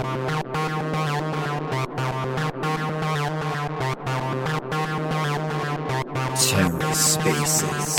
Terror Spaces.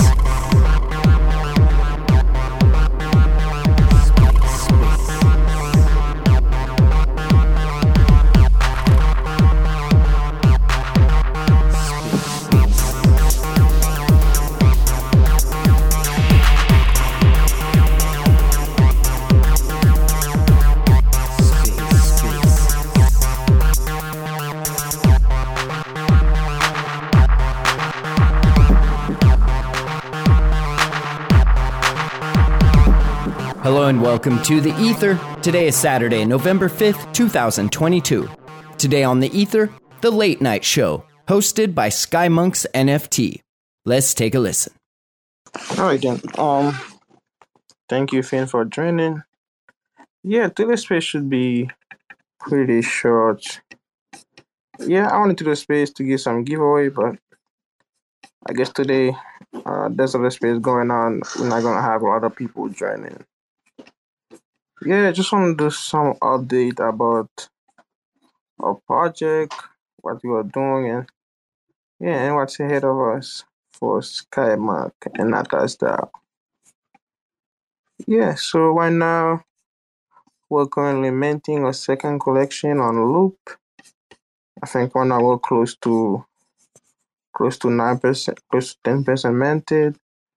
Hello and welcome to The Ether. Today is Saturday, November 5th, 2022. Today on The Ether, The Late Night Show, hosted by SkyMonks NFT. Let's take a listen. Alright then, thank you Finn for joining. Yeah, today's space should be pretty short. Yeah, I wanted to do a space to give some giveaway, but I guess today there's other space going on. We're not gonna have a lot of people joining. Yeah, just want to do some update about our project, what we are doing, and what's ahead of us for SkyMark and Atlas DAO. Yeah, so right now we're currently minting a second collection on Loop. I think right now we're close to 9%, close to 10% minted.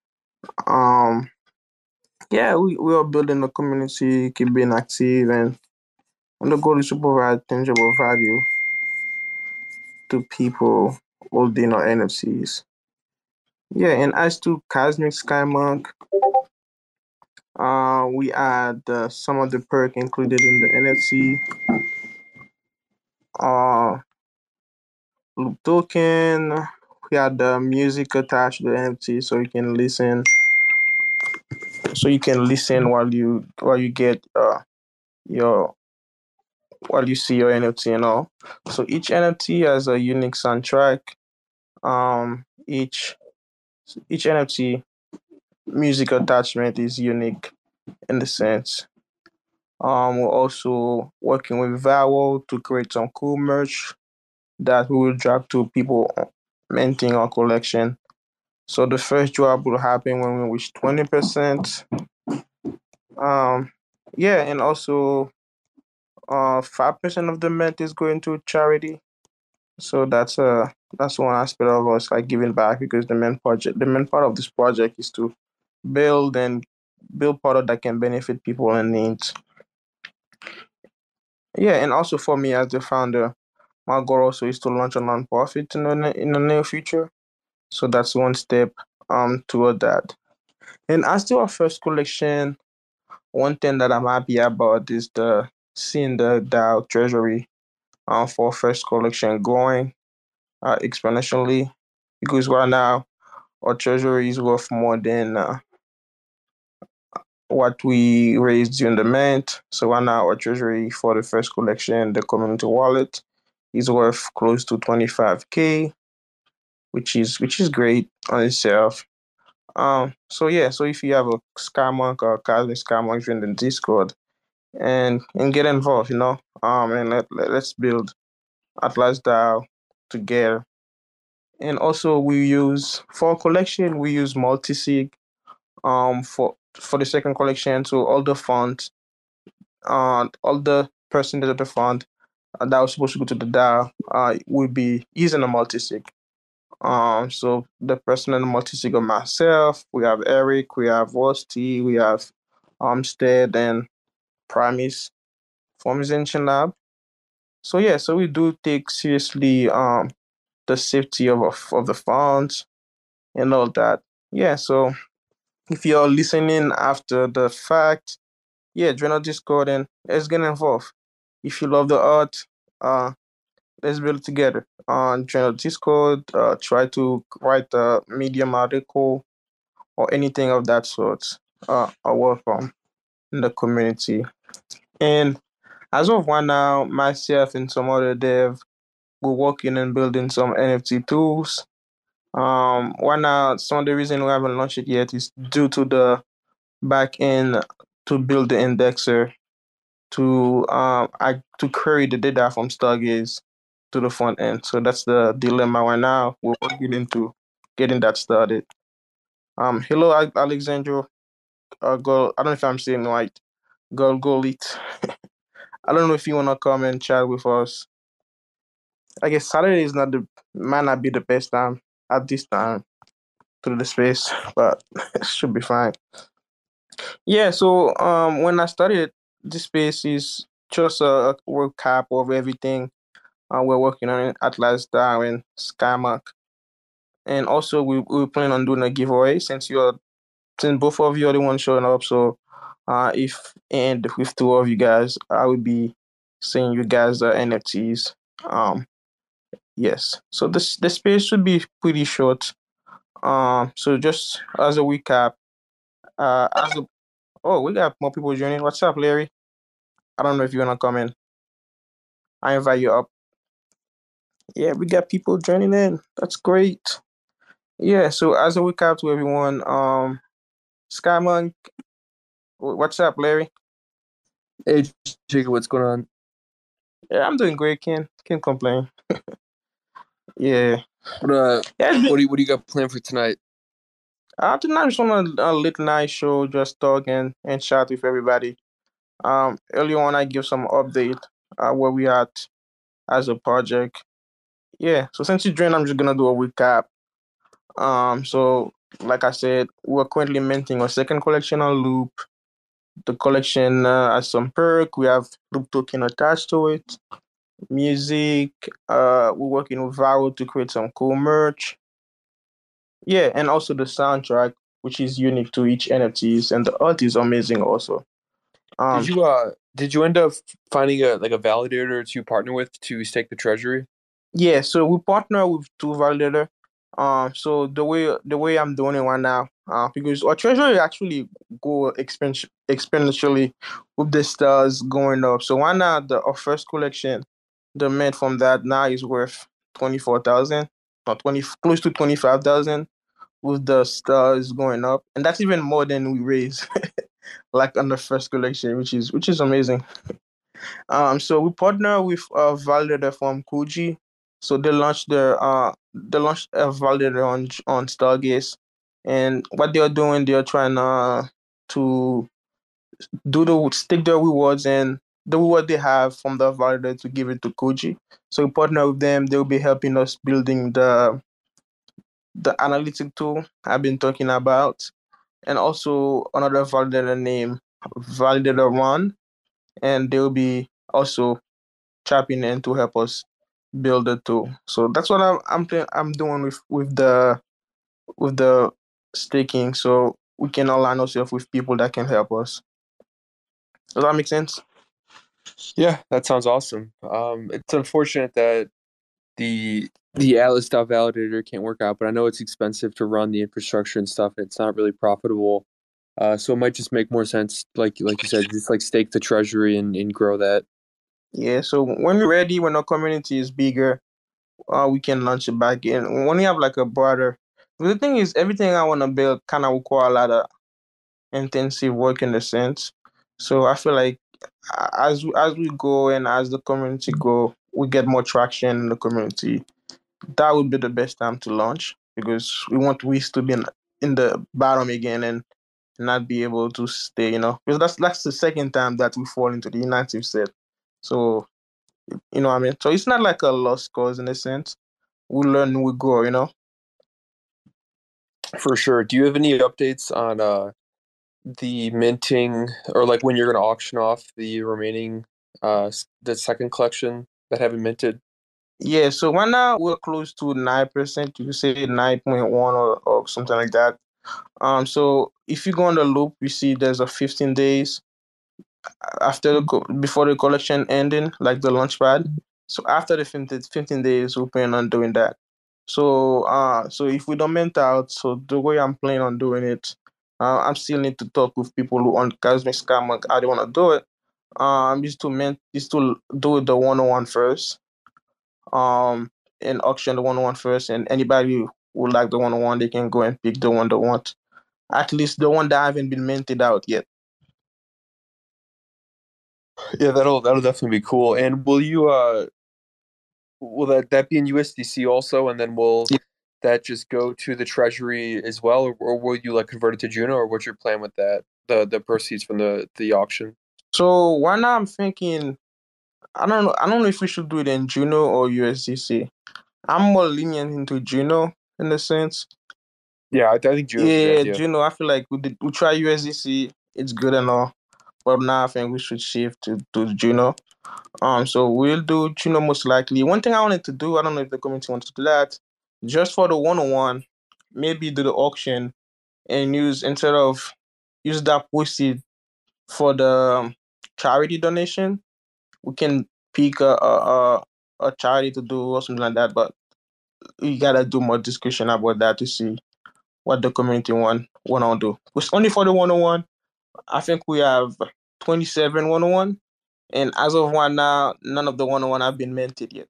Yeah, we are building a community, keep being active, and the goal is to provide tangible value to people holding our NFTs. Yeah, and as to Cosmic Skymonk, we add some of the perk included in the NFT. Loop token. We had the music attached to the NFT, so you can listen. So you can listen while you get your while you see your NFT and all. So each NFT has a unique soundtrack. Each NFT music attachment is unique in the sense. We're also working with Vowel to create some cool merch that we will drop to people minting our collection. So the first drop will happen when we reach 20%. Yeah, and also 5% of the mint is going to charity. So that's one aspect of us like giving back, because the main part of this project is to build product that can benefit people in needs. Yeah, and also for me as the founder, my goal also is to launch a nonprofit in the near future. So that's one step toward that. And as to our first collection, one thing that I'm happy about is seeing the DAO treasury for first collection growing exponentially, because right now our treasury is worth more than what we raised during the mint. So right now our treasury for the first collection, the community wallet, is worth close to 25K, which is great on itself. So yeah, so if you have a SkyMonk or Cosmic SkyMonk, join the Discord and get involved, and let's build Atlas DAO together. And also for collection we use multisig for the second collection. So all the funds, all the percentage of the fund that was supposed to go to the DAO will be using a multisig. So the person in the multisig of myself, we have Eric, we have Rusty, we have Stead and Primis from his Ancient Lab. So yeah, so we do take seriously the safety of the funds and all that. Yeah, so if you're listening after the fact, yeah, join our Discord and let's get involved. If you love the art, let's build it together. Join our Discord, try to write a Medium article or anything of that sort. Are welcome in the community. And as of right now, myself and some other dev, we're working and building some NFT tools. Right now, some of the reason we haven't launched it yet is due to the back end to build the indexer to query the data from Stargaze to the front end. So that's the dilemma right now. We're working into getting that started. Hello, Alexandro. I don't know if I'm saying right. Golit. I don't know if you wanna come and chat with us. I guess Saturday is not the might not be the best time at this time to the space, but it should be fine. Yeah. So when I started, this space is just a recap of everything we're working on in Atlas, Darwin, Skymark, and also we plan on doing a giveaway since both of you are the ones showing up. So if and with two of you guys, I will be sending you guys the NFTs. Um, yes. So this space should be pretty short. So just as a recap, as a oh, we got more people joining. What's up, Larry? I don't know if you wanna come in. I invite you up. Yeah, we got people joining in. That's great. Yeah. So as a recap to everyone, Skymonk, what's up, Larry? Hey, Jacob, what's going on? Yeah, I'm doing great. Can't complain. Yeah. What do you got planned for tonight? Tonight I just want a late night show, just talk and chat with everybody. Earlier on I give some update where we at as a project. Yeah. So since you joined, I'm just gonna do a recap. So like I said, we're currently minting a second collection on Loop. The collection has some perk. We have Loop token attached to it. Music. We're working with Varo to create some cool merch. Yeah, and also the soundtrack, which is unique to each NFTs, and the art is amazing also. Um, Did you end up finding a validator to partner with to stake the treasury? yeah, so we partner with two validator. So the way I'm doing it right now, because our treasury actually go exponentially with the stars going up. So right now our first collection, the mint from that now is worth 24,000, or 20 close to 25,000, with the stars going up, and that's even more than we raised like on the first collection, which is amazing. So we partner with a validator from Kuji. So they launched a validator on Stargaze, and what they're doing, they're trying to do the stick their rewards and the reward they have from the validator to give it to Kuji. So we partner with them. They'll be helping us building the analytic tool I've been talking about, and also another validator name Validator One, and they'll be also tapping in to help us build the tool. So that's what I'm doing with the staking, so we can align ourselves with people that can help us. Does that make sense? Yeah, that sounds awesome. It's unfortunate that the Atlas DAO validator can't work out, but I know it's expensive to run the infrastructure and stuff. And it's not really profitable. So it might just make more sense, like you said, just like stake the treasury and grow that. Yeah. So when we're ready, when our community is bigger, we can launch it back in. When we have like a broader, the thing is, everything I want to build kind of require a lot of intensive work in a sense. So I feel like as we go and as the community go, we get more traction in the community. That would be the best time to launch, because we want Wiz to be in the bottom again and not be able to stay. Because that's the second time that we fall into the inactive set. So you know what I mean. So it's not like a lost cause in a sense. We learn, we grow. For sure. Do you have any updates on the minting, or like when you're going to auction off the remaining the second collection that haven't minted? Yeah, so right now we're close to 9%. You could say 9.1 or something like that. So if you go on the loop, you see there's a 15 days before the collection ending, like the launch pad. So after the 15 days, we plan on doing that. So if we don't mint out, so the way I'm planning on doing it, I'm still need to talk with people who on Cosmic Scam. I don't want to do it. Is to do the 101 first. And auction the 101 first, and anybody who would like the 101, they can go and pick the one they want. At least the one that haven't been minted out yet. Yeah, that'll definitely be cool. And will that be in USDC also, and then will Yeah. that just go to the treasury as well, or will you like convert it to Juno, or what's your plan with that? The proceeds from the auction. So right now I'm thinking I don't know. I don't know if we should do it in Juno or USDC. I'm more lenient into Juno in the sense. Yeah, I think Juno's a good Yeah, idea. Juno. I feel like we try USDC. It's good and all, but now I think we should shift to Juno. So we'll do Juno most likely. One thing I wanted to do, I don't know if the community wants to do that, just for the 101, maybe do the auction and use instead of use that proceed for the charity donation. We can pick a charity to do or something like that, but we gotta do more discussion about that to see what the community wanna do. It's only for the 101. I think we have 27 101, and as of right now, none of the 101 have been minted yet.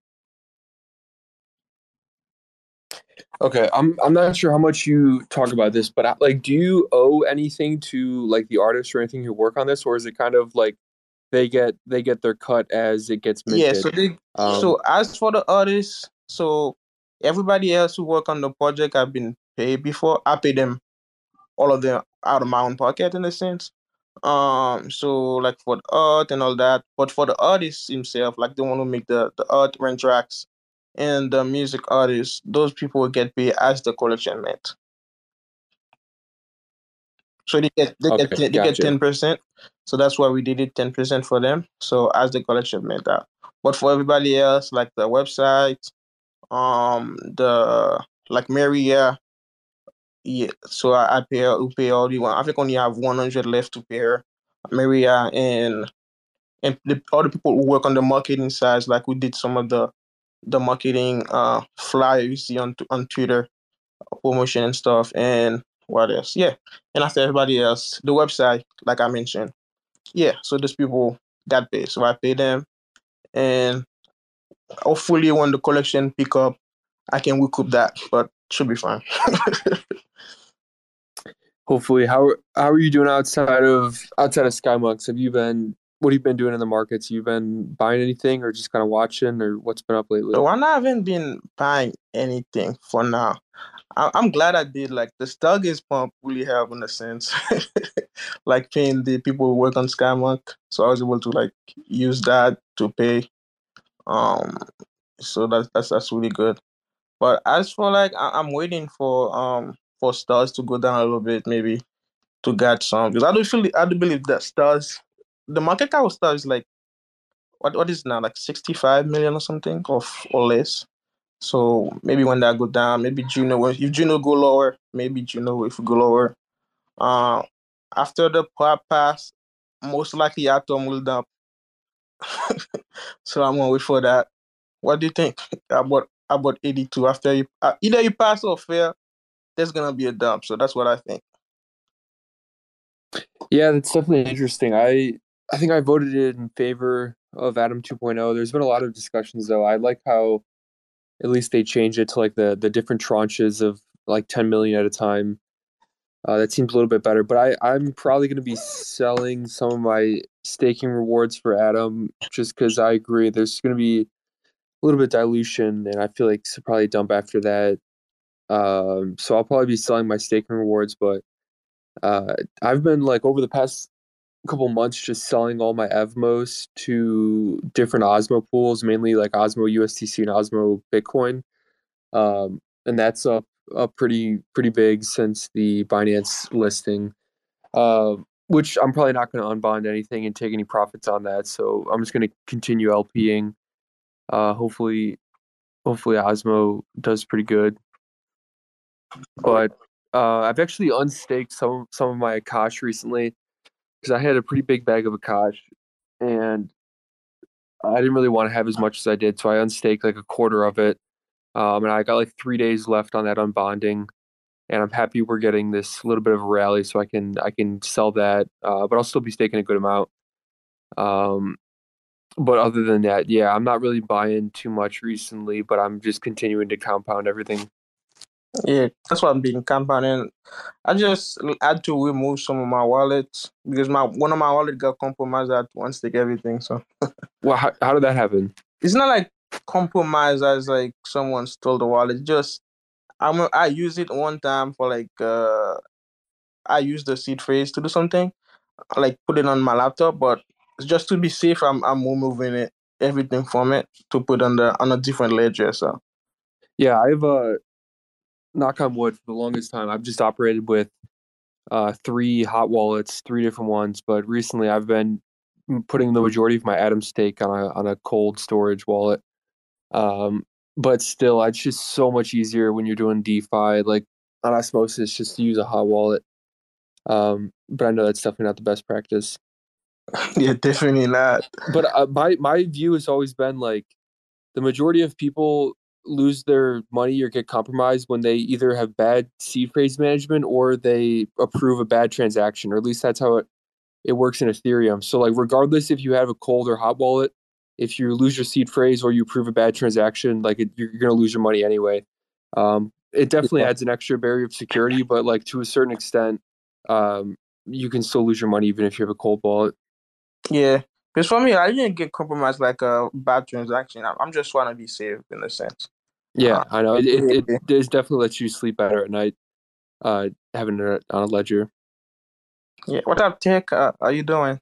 Okay, I'm not sure how much you talk about this, but like, do you owe anything to like the artists or anything who work on this, or is it kind of like they get their cut as it gets Yeah, minted? so as for the artists, so everybody else who work on the project have been paid before. I pay them all of them out of my own pocket in a sense. So like for the art and all that, but for the artist himself, like the one who make the art rent tracks and the music artists, those people will get paid as the collection met. So Okay, they get gotcha. 10%. So that's why we did it 10% for them. So as the collection met that. But for everybody else, like the website, the like Maria, yeah. So I pay her, we pay all the one. I think only have 100 left to pay her, Maria, and the other people who work on the marketing side, like we did some of the marketing flyer you see on Twitter promotion and stuff, and what else? Yeah, and after everybody else, the website, like I mentioned, yeah. So those people got paid, so I pay them, and hopefully when the collection pick up, I can recoup that, but should be fine. Hopefully, how are you doing outside of SkyMonks? Have you been what have you been doing in the markets? You been buying anything, or just kind of watching, or what's been up lately? So I haven't been buying anything for now. I'm glad I did. Like the Stargaze pump really helped in a sense, like paying the people who work on Skymark. So I was able to like use that to pay. Um, so that's really good. But as for like, I'm waiting for stars to go down a little bit, maybe to get some because I do believe that stars, the market cap of stars is like what is it now like 65 million or something or less. So maybe when that go down, maybe Juno, if Juno go lower, maybe Juno if we go lower. Uh, After the pop pass, most likely Atom will dump. So I'm gonna wait for that. What do you think about 82? After you either you pass or fail, there's gonna be a dump. So that's what I think. Yeah, that's definitely interesting. I think I voted in favor of Atom 2.0. There's been a lot of discussions though. I like how at least they changed it to like the different tranches of like 10 million at a time. That seems a little bit better, but I'm probably going to be selling some of my staking rewards for Atom just because I agree there's going to be a little bit dilution, and I feel like it's probably dump after that. So I'll probably be selling my staking rewards, but I've been like over the past couple months just selling all my Evmos to different Osmo pools, mainly like Osmo USDC and Osmo Bitcoin. And that's up pretty big since the Binance listing. Which I'm probably not going to unbond anything and take any profits on that. So I'm just going to continue LPing. Hopefully, Osmo does pretty good. But I've actually unstaked some of my Akash recently because I had a pretty big bag of Akash, and I didn't really want to have as much as I did, so I unstaked like a quarter of it. And I got like 3 days left on that unbonding, and I'm happy we're getting this little bit of a rally, so I can sell that, but I'll still be staking a good amount. Um, but other than that, yeah, I'm not really buying too much recently, but I'm just continuing to compound everything. Yeah, that's what I'm being campaigning. I just had to remove some of my wallets because my one of my wallet got compromised. I had to unstick everything. So Well, how did that happen? it's not like compromised as like someone stole the wallet. Just I used it one time for like I used the seed phrase to do something, like put it on my laptop, but just to be safe, I'm removing it everything from it to put on a different ledger. So Yeah, I've knock on wood for the longest time. I've just operated with three hot wallets, three different ones. But recently, I've been putting the majority of my Atom stake on a cold storage wallet. Um, but still, it's just so much easier when you're doing DeFi, like on Osmosis, just to use a hot wallet. But I know that's definitely not the best practice. yeah, definitely not. But my view has always been like the majority of people lose their money or get compromised when they either have bad seed phrase management or they approve a bad transaction, or at least that's how it works in Ethereum. So like regardless if you have a cold or hot wallet, if you lose your seed phrase or you approve a bad transaction, like you're going to lose your money anyway. It definitely Yeah. adds an extra barrier of security, but like to a certain extent, you can still lose your money even if you have a cold wallet. Yeah, because for me, I didn't get compromised like a bad transaction. I'm just trying to be safe in a sense. Yeah, Uh, I know. It yeah, does definitely lets you sleep better at night, having it on a ledger. yeah. What up, Tech? Are you doing?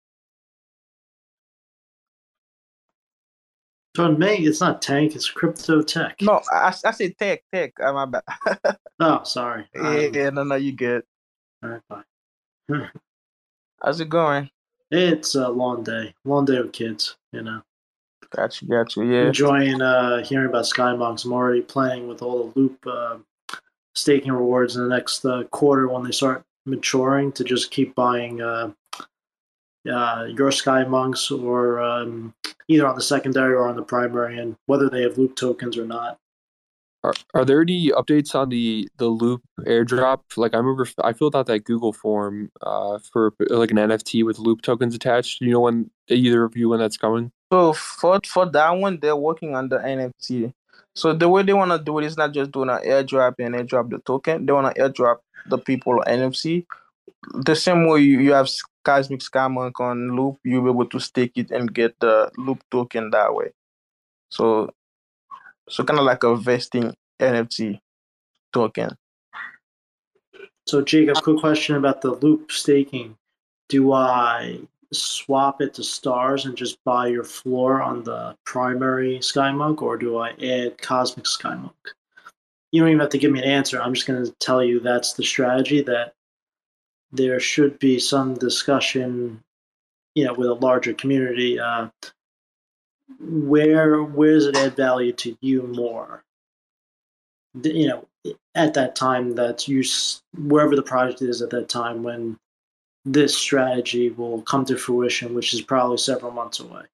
Don't me, it's not tank, it's crypto tech. No, I said Tech, Tech. My bad. Oh, sorry. Yeah, no, you good. All right, bye. How's it going? It's a long day with kids. You know, Got you. Yeah, enjoying hearing about Skybox. I'm already playing with all the loop staking rewards in the next quarter when they start maturing to just keep buying your Sky Monks or either on the secondary or on the primary, and whether they have loop tokens or not. Are there any updates on the Loop airdrop? Like I remember I filled out that Google form for like an NFT with Loop tokens attached. Do you know when either of you when that's coming? so for that one, they're working on the NFT. So the way they want to do it is not just doing an airdrop and airdrop the token. They want to airdrop the people NFC. The same way you have Cosmic Skymonk on Loop, you'll be able to stake it and get the Loop token that way. So kind of like a vesting NFT token. So, Jacob, quick question about the loop staking. Do I swap it to stars and just buy your floor on the primary Skymonk, or do I add Cosmic Skymonk? You don't even have to give me an answer. I'm just going to tell you that's the strategy, that there should be some discussion, with a larger community. Where does it add value to you more? At that time that you wherever the project is at that time when this strategy will come to fruition, which is probably several months away.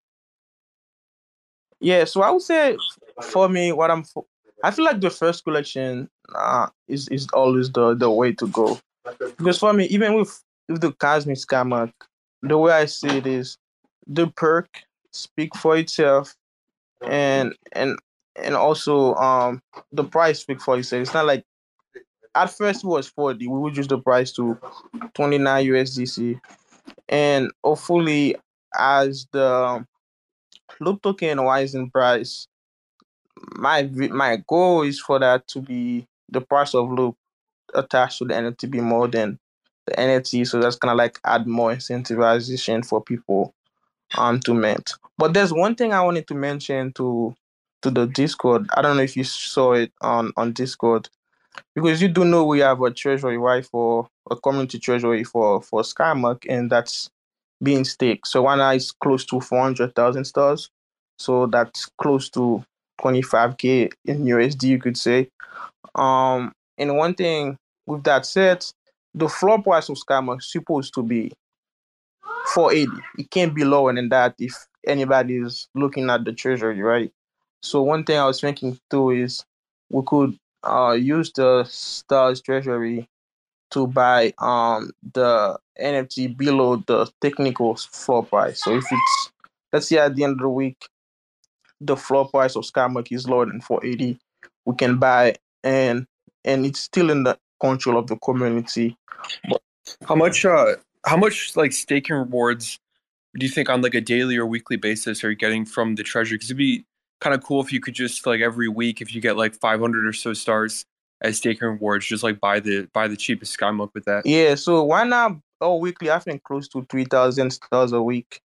Yeah, so I would say for me, I feel like the first collection is always the way to go. Because for me, even with the Cosmic Skymark, the way I see it is the perk speak for itself, and also the price speak for itself. It's not like at first it was 40. We reduced the price to 29 USDC, and hopefully as the loop token rise in price, my goal is for that to be the price of loop attached to the NFT be more than the NFT. So that's gonna like add more incentivization for people to mint. But there's one thing I wanted to mention to the Discord. I don't know if you saw it on Discord, because you do know we have a treasury, right, for a community treasury for Skymark, and that's being staked. So one is close to 400,000 stars. So that's close to 25K in USD, you could say. And one thing with that said, the floor price of Skymark is supposed to be 480. It can't be lower than that if anybody is looking at the treasury, right? So one thing I was thinking too is we could use the stars treasury to buy the NFT below the technical floor price. So if it's, let's say at the end of the week the floor price of Skymark is lower than 480, we can buy and and it's still in the control of the community. But How much like staking rewards do you think on like a daily or weekly basis are you getting from the treasury? Because it'd be kind of cool if you could just like every week, if you get like 500 or so stars as staking rewards, just like buy the cheapest SkyMonk with that. yeah, so why not? Oh, weekly, I think close to 3,000 stars a week.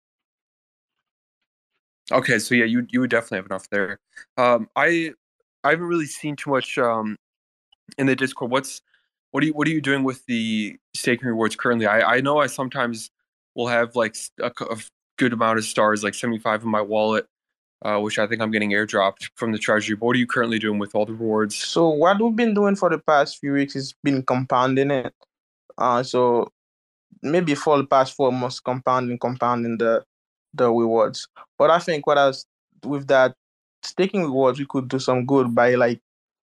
Okay, so yeah, you would definitely have enough there. I haven't really seen too much in the Discord. What are you doing with the staking rewards currently? I know I sometimes will have like a good amount of stars, like 75 in my wallet, which I think I'm getting airdropped from the treasury. But what are you currently doing with all the rewards? So what we've been doing for the past few weeks is been compounding it. So maybe for the past 4 months, compounding the rewards. But I think what else with that staking rewards, we could do some good by like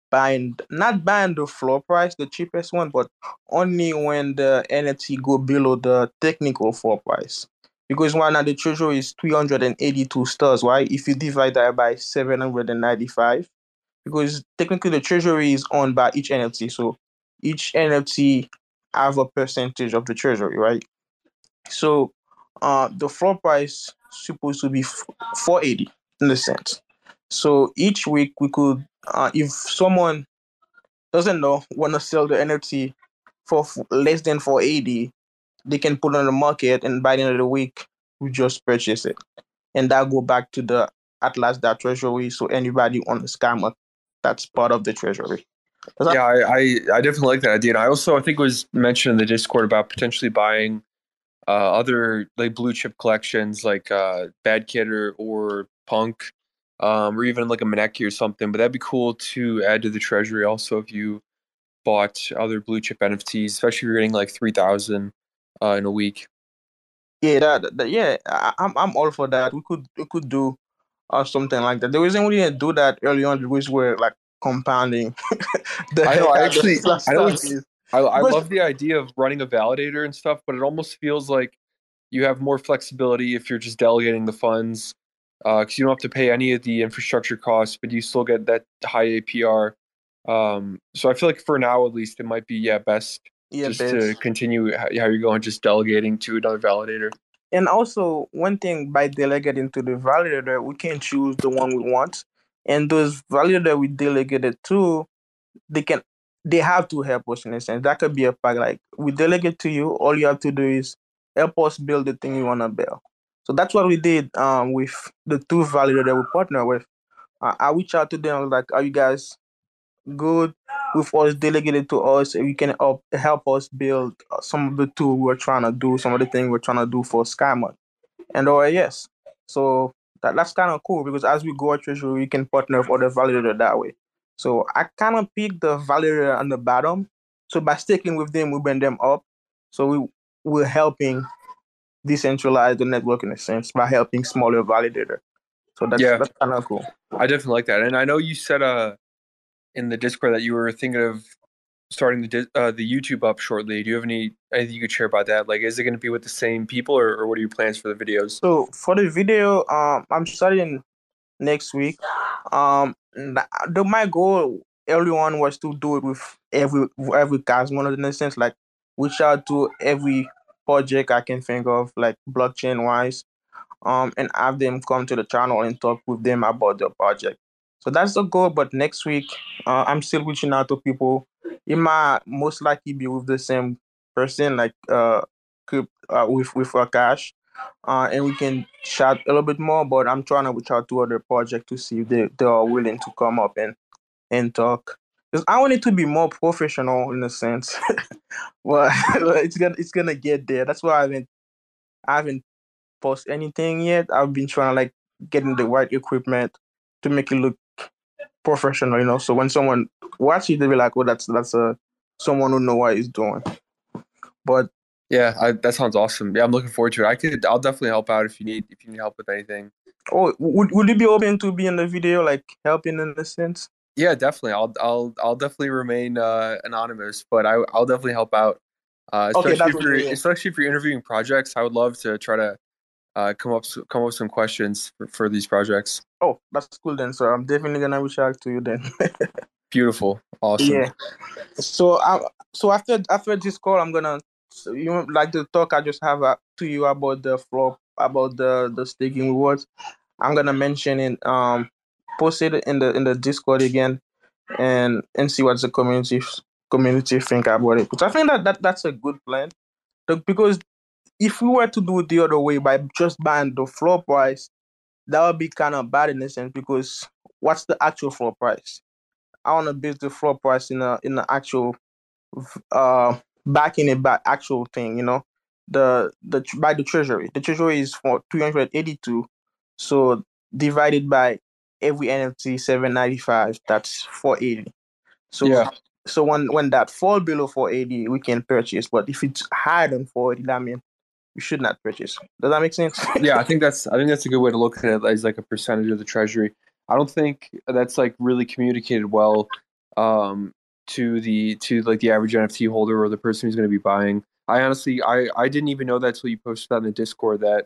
not buying the floor price, the cheapest one, but only when the NFT go below the technical floor price. Because right now the treasury is 382 stars, right? If you divide that by 795, because technically the treasury is owned by each NFT, so each NFT have a percentage of the treasury, right? So the floor price supposed to be 480 in the sense. So each week we could, if someone doesn't know want to sell the NFT for less than 480, they can put it on the market, and by the end of the week we just purchase it, and that go back to the Atlas that treasury. So anybody on the scam, that's part of the treasury. Yeah, I definitely like that idea. And I think it was mentioned in the Discord about potentially buying other like blue chip collections like Bad Kid or Punk, or even like a Maneki or something. But that'd be cool to add to the treasury also if you bought other blue chip NFTs, especially if you're getting like 3,000 in a week. Yeah, yeah, I'm all for that. We could do something like that. The reason we didn't do that early on because we're like compounding the I know. heck out of the I know stuff is I because love the idea of running a validator and stuff, but it almost feels like you have more flexibility if you're just delegating the funds, because you don't have to pay any of the infrastructure costs, but you still get that high APR. So I feel like for now, at least, it might be best yeah, just to best. continue how you're going, just delegating to another validator. And also, one thing by delegating to the validator, we can choose the one we want. And those validator we delegated to, they can they have to help us in a sense. That could be a fact. Like we delegate to you, all you have to do is help us build the thing you wanna build. So that's what we did with the two validator we partner with. I reach out to them, I was like, are you guys good with us delegated to us? You can help us build some of the tool we're trying to do, some of the things we're trying to do for SkyMod. And yes. So that's kind of cool because as we go at treasury, we can partner with other validator that way. So I kind of pick the validator on the bottom. So by sticking with them, we bring them up. So we're helping decentralize the network in a sense by helping smaller validator. So that's Yeah, that's kind of cool. I definitely like that. And I know you said in the Discord that you were thinking of starting the YouTube up shortly. Do you have anything you could share about that? Like, is it going to be with the same people, or what are your plans for the videos? So for the video, I'm starting next week. My goal early on was to do it with every Cosmonaut in a sense, like reach out to every project I can think of, like blockchain wise, and have them come to the channel and talk with them about the project. So that's the goal. But next week, I'm still reaching out to people. It might most likely be with the same person, like with Cash, and we can chat a little bit more. But I'm trying to reach out to other projects to see if they are willing to come up and talk. Because I want it to be more professional in a sense. Well, it's gonna get there. That's why I haven't post anything yet. I've been trying to like getting the right equipment to make it look professional, So when someone watches, they'll be like, "Oh, that's a someone who know what he's doing." But Yeah, that sounds awesome. Yeah, I'm looking forward to it. I'll definitely help out if you need help with anything. oh, would you be open to be in the video, like helping in a sense? Yeah, definitely. I'll definitely remain anonymous, but I'll definitely help out. Okay, that's what you mean. Especially if you're interviewing projects, I would love to try to come up with some questions for these projects. Oh, that's cool then. So I'm definitely gonna reach out to you then. Beautiful. Awesome. Yeah. So after this call, I'm gonna. So you would like to talk? I just have to you about the floor, about the staking rewards. I'm gonna mention it. Post it in the Discord again, and see what the community think about it. Because I think that's a good plan. Because if we were to do it the other way by just buying the floor price, that would be kind of bad in a sense. Because what's the actual floor price? I want to base the floor price in the actual backing it back actual thing, the by the treasury. The treasury is for 382, so divided by every NFT 795, that's 480. So Yeah. so when that fall below 480, we can purchase. But if it's higher than 480, that means we should not purchase. Does that make sense? Yeah, I think that's a good way to look at it as like a percentage of the treasury. I don't think that's like really communicated well to like the average NFT holder or the person who's going to be buying. I honestly I didn't even know that until you posted that in the Discord that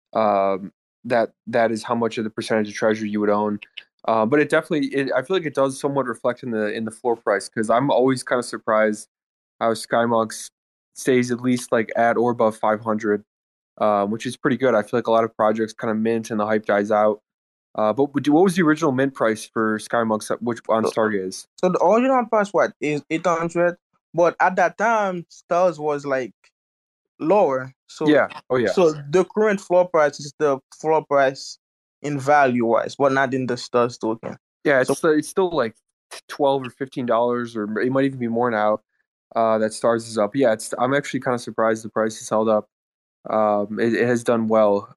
that is how much of the percentage of treasury you would own. But it definitely I feel like it does somewhat reflect in the floor price, because I'm always kind of surprised how SkyMonks stays at least like at or above 500. Which is pretty good. I feel like a lot of projects kind of mint and the hype dies out. But what was the original mint price for SkyMonks which on Stargaze? So the original price what is 800, but at that time stars was like lower. So Yeah. Oh yeah. so the current floor price is the floor price in value wise, but not in the stars token. Yeah, So it's still like $12 or $15, or it might even be more now. That Stars is up. Yeah, I'm actually kind of surprised the price is held up. It has done well.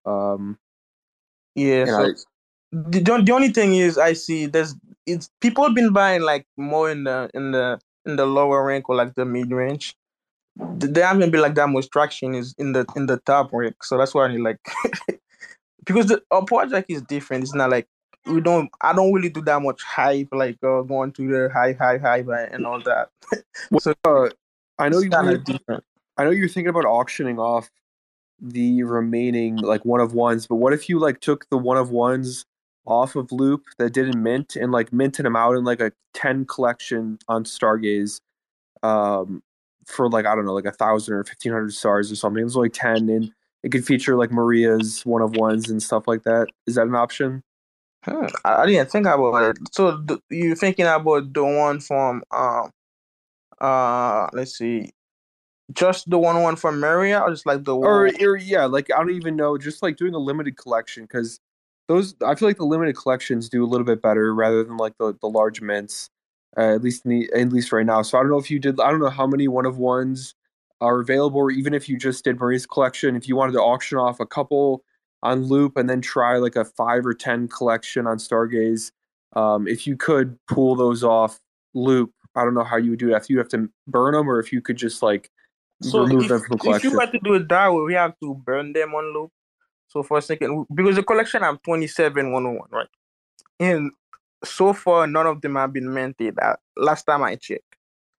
yeah, And so the only thing is I see it's people have been buying like more in the lower rank or like the mid range. There haven't been like that much traction is in the top rank. So that's why I like because our project is different. It's not like I don't really do that much hype like going to the hype and all that. So I know it's you kind were of different. I know you're thinking about auctioning off the remaining like one of ones, but what if you like took the one of ones off of Loop that didn't mint and like minted them out in like a 10 collection on Stargaze, um, for like I don't know, like 1,000 or 1,500 stars or something. It was only 10, and it could feature like Maria's one of ones and stuff like that. Is that an option? I didn't think about it. So you thinking about the one from let's see, just the one from Maria, or just like the Or, whole? or yeah, like I don't even know, just like doing a limited collection, because those I feel like the limited collections do a little bit better rather than like the large mints, at least right now. So I don't know if you did. I don't know how many one of ones are available, or even if you just did Maria's collection. If you wanted to auction off a couple on Loop and then try like a 5 or 10 collection on Stargaze, if you could pull those off Loop, I don't know how you would do that. If you have to burn them, or if you could just like So remove them from the if you collection. were to do it that way, we have to burn them on Loop. So for a second, because the collection have 27 101, right? And so far, none of them have been minted. Last time I checked.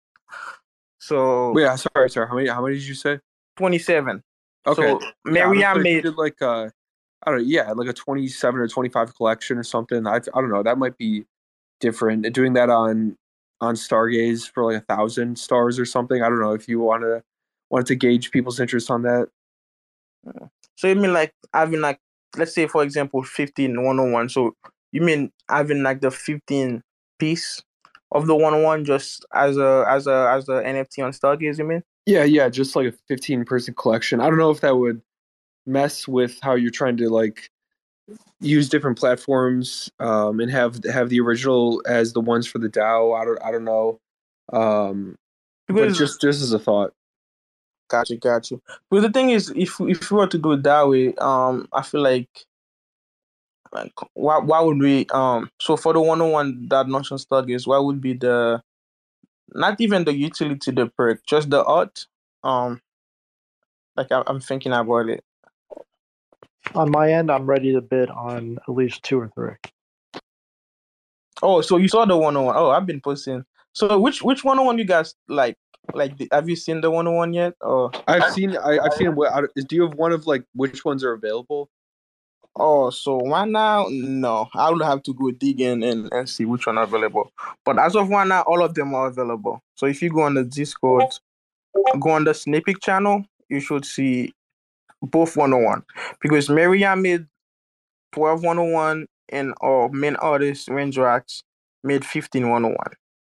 So Wait, sorry. How many did you say? 27. Okay. So Yeah, I Maria don't know if you made. did like I don't know, yeah, like a 27 or 25 collection or something. I don't know. That might be different. Doing that on Stargaze for like 1,000 stars or something. I don't know if you wanted to gauge people's interest on that. So you mean like having like, let's say for example 15 101. So you mean having like the 15 piece of the 101 just as a NFT on Stargaze, you mean? Yeah, just like a 15-person collection. I don't know if that would mess with how you're trying to like use different platforms, and have the original as the ones for the DAO. I don't know. But Because just as a thought. got you. But the thing is, if we were to do it that way, I feel like why would we so for the 101 that notion Stargaze, what would be the not even the utility, the perk, just the art? Um, like I'm thinking about it. On my end, I'm ready to bid on at least two or three. Oh, so you saw the 101. Oh, I've been posting. So which 101 you guys like? Have you seen the 101 yet? Or I've seen. I've seen. Do you have one of like which ones are available? Oh, so right now, no. I would have to go dig in and see which one are available. But as of right now, all of them are available. So if you go on the Discord, go on the Snippet channel, you should see both 101. Because Maria made 12 101 and our main artist, Randrax, made 15 101.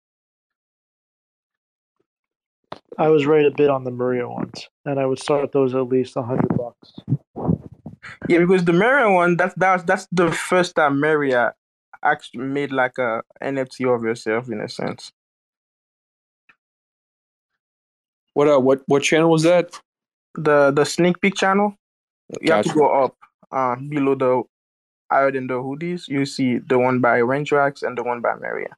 I was ready to bid on the Maria ones, and I would start those at least $100. Yeah, because the Maria one, that's the first time Maria actually made like a NFT of herself in a sense. What channel was that? The sneak peek channel, you have to Gotcha. go up below the higher than the hoodies. You see the one by Randrax and the one by Maria.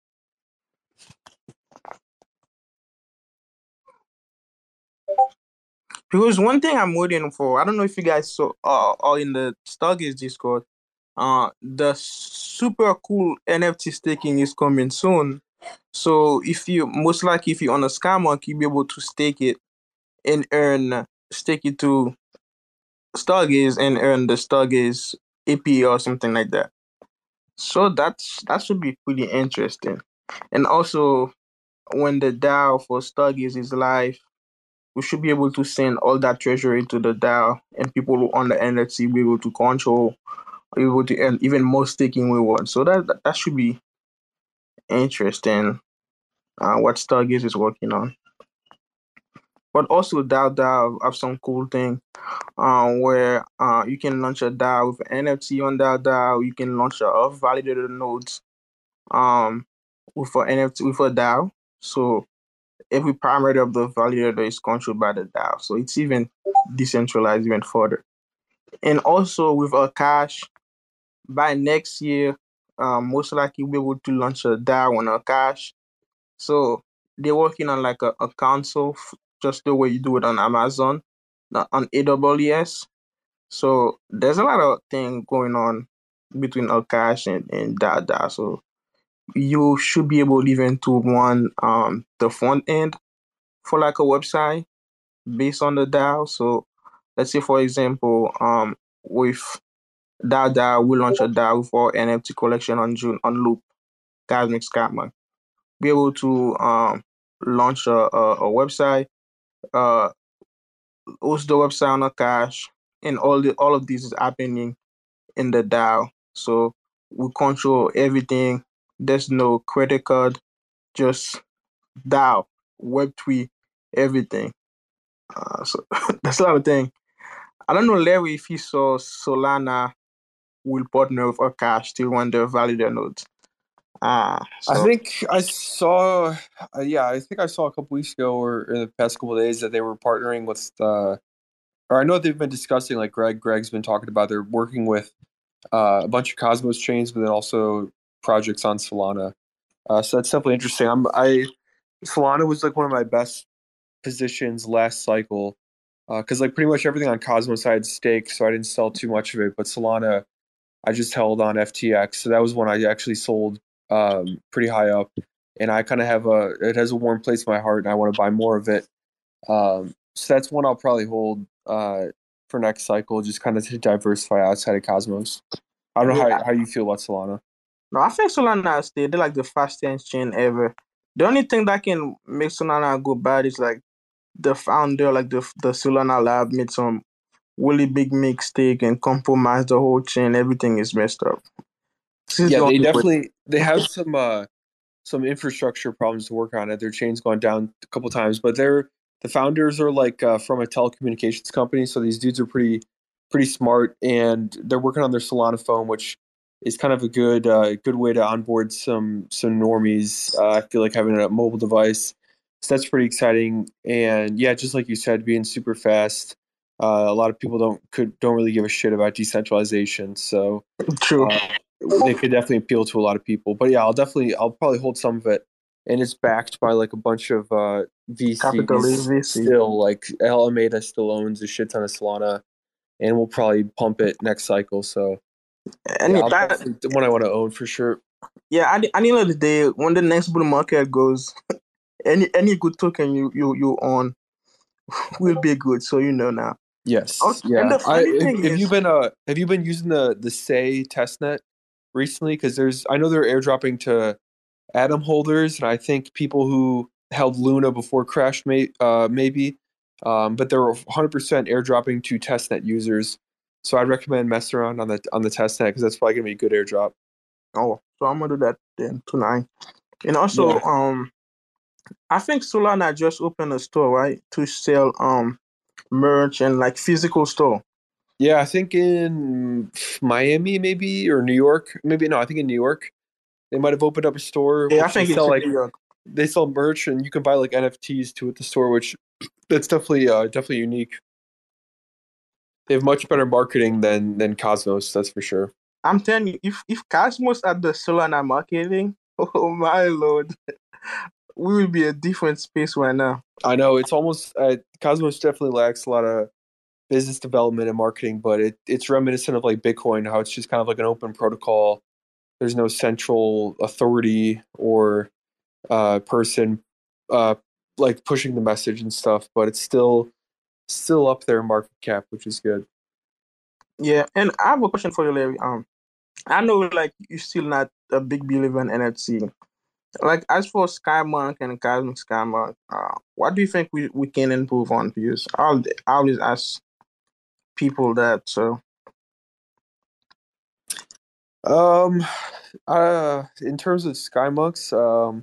Because one thing I'm waiting for, I don't know if you guys saw are in the Stargaze Discord. The super cool NFT staking is coming soon. So if you most likely if you're on a Skymark, you'll be able to stake it and earn stake it to Stargaze and earn the Stargaze AP or something like that. So that should be pretty interesting. And also when the DAO for Stargaze is live, we should be able to send all that treasury to the DAO, and people who on the NFT will be able to control, be able to earn even more staking rewards. So that should be interesting. What Stargaze is working on, but also DAO have some cool thing. Where you can launch a DAO with an NFT on that DAO. You can launch a validated nodes um with an NFT with a DAO. So every parameter of the validator is controlled by the DAO. So it's even decentralized even further. And also with a cash, by next year, most likely we'll be able to launch a DAO on a cash. So they're working on like a console, just the way you do it on Amazon, not on AWS. So there's a lot of thing going on between Akash and Dada. So you should be able even to run the front end for like a website based on the DAO. So let's say for example, with Dada, we launch a DAO for NFT collection on June on Loop, Cosmic Scatman. Be able to launch a website, uh host the website on Akash, and all of this is happening in the DAO. So we control everything. There's no credit card, just DAO, Web3, everything. So that's a lot of things. I don't know, Larry, if he saw Solana will partner with Akash to run their validator nodes. I So think I saw, yeah, I think I saw a couple weeks ago or in the past couple of days that they were partnering with, or I know they've been discussing, like Greg's been talking about, they're working with a bunch of Cosmos chains, but then also projects on Solana. So that's definitely interesting. Solana was like one of my best positions last cycle because like pretty much everything on Cosmos I had stake, so I didn't sell too much of it. But Solana, I just held on FTX, so that was when I actually sold pretty high up, and I kind of have it has a warm place in my heart, and I want to buy more of it. So that's one I'll probably hold for next cycle, just kind of to diversify outside of Cosmos. I don't know yeah, how you feel about Solana. no, I think Solana they're like the fastest chain ever. The only thing that can make Solana go bad is like the founder, like the Solana lab, made some really big mistake and compromised the whole chain. Everything is messed up. This is Yeah, the they only way. definitely they have some infrastructure problems to work on it. Their chain's gone down a couple times, but the founders are like from a telecommunications company, so these dudes are pretty smart, and they're working on their Solana phone, which is kind of a good way to onboard some normies. I feel like having a mobile device, so that's pretty exciting. And yeah, just like you said, being super fast. A lot of people don't really give a shit about decentralization, so True. uh, they could definitely appeal to a lot of people. But yeah, I'll probably hold some of it, and it's backed by like a bunch of Capitalist VCs VC. still. Like Alameda still owns a shit ton of Solana, and we'll probably pump it next cycle. So And yeah, yeah, I'll definitely one I want to own for sure. yeah, at the end of the day, when the next bull market goes, any good token you own will be good. So you know now. Yes. And Yeah. the funny thing Have you is, been using the Say testnet recently? Because I know they're airdropping to Atom holders, and I think people who held Luna before Crash maybe, but they're 100% airdropping to testnet users. So I'd recommend messing around on the testnet because that's probably gonna be a good airdrop. oh, so I'm gonna do that then tonight. And also, Yeah. I think Solana just opened a store, right, to sell merch and like physical store. Yeah, I think in Miami maybe or New York. Maybe no, I think in New York. They might have opened up a store Yeah, I which think it's in New York. they sell merch and you can buy like NFTs to at the store, which that's definitely unique. They have much better marketing than Cosmos, that's for sure. I'm telling you, if Cosmos had the Solana marketing, oh my lord, we will be a different space right now. I know it's almost Cosmos definitely lacks a lot of business development and marketing, but it's reminiscent of like Bitcoin, how it's just kind of like an open protocol. There's no central authority or person uh, like pushing the message and stuff, but it's still up there in market cap, which is good. Yeah, and I have a question for you, Larry. I know like you're still not a big believer in NFT. Like as for SkyMonk and Cosmic SkyMonk, what do you think we can improve on? Because I always ask people that. So Um, in terms of SkyMonks,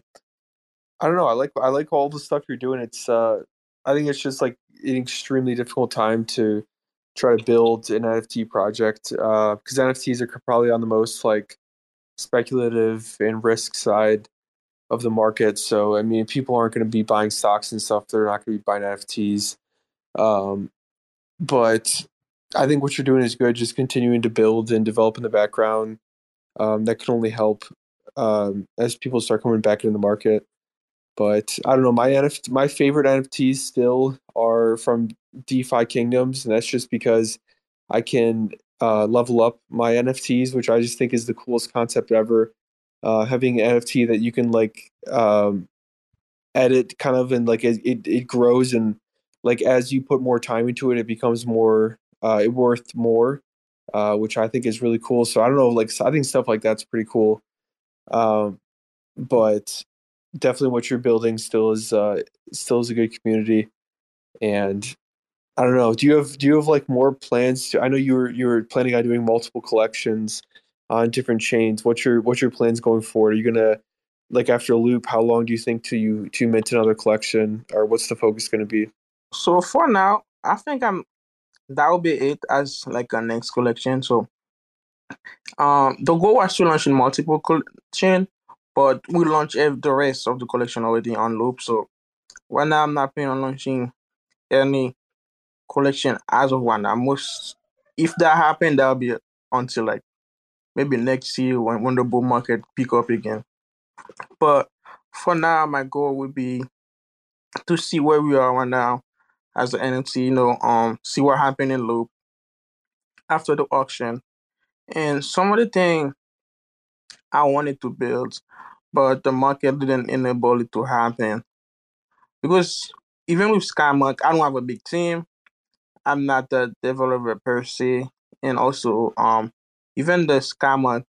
I don't know. I like all the stuff you're doing. I think it's just like an extremely difficult time to try to build an NFT project because NFTs are probably on the most like speculative and risk side of the market. So I mean, people aren't going to be buying stocks and stuff. They're not going to be buying NFTs. Um, but I think what you're doing is good. Just continuing to build and develop in the background. That can only help as people start coming back into the market. But I don't know. My favorite NFTs still are from DeFi Kingdoms, and that's just because I can level up my NFTs, which I just think is the coolest concept ever. Having an NFT that you can like edit kind of and like it grows and like as you put more time into it, it becomes more it worth more, which I think is really cool. So I don't know, like I think stuff like that's pretty cool. Um, but definitely what you're building still is a good community. And I don't know, do you have like more plans I know you were planning on doing multiple collections on different chains. What's your plans going forward? Are you gonna like after Loop, how long do you think to mint another collection, or what's the focus gonna be? so for now, I think that will be it as like a next collection. So the goal was to launch in multiple collection, but we launched the rest of the collection already on Loop. So right now I'm not planning on launching any collection as of one. I most if that happen, that'll be until like maybe next year when the bull market pick up again. But for now, my goal would be to see where we are right now as the NFT. See what happened in Loop after the auction, and some of the thing I wanted to build, but the market didn't enable it to happen because even with SkyMark, I don't have a big team. I'm not the developer per se, and also even the SkyMark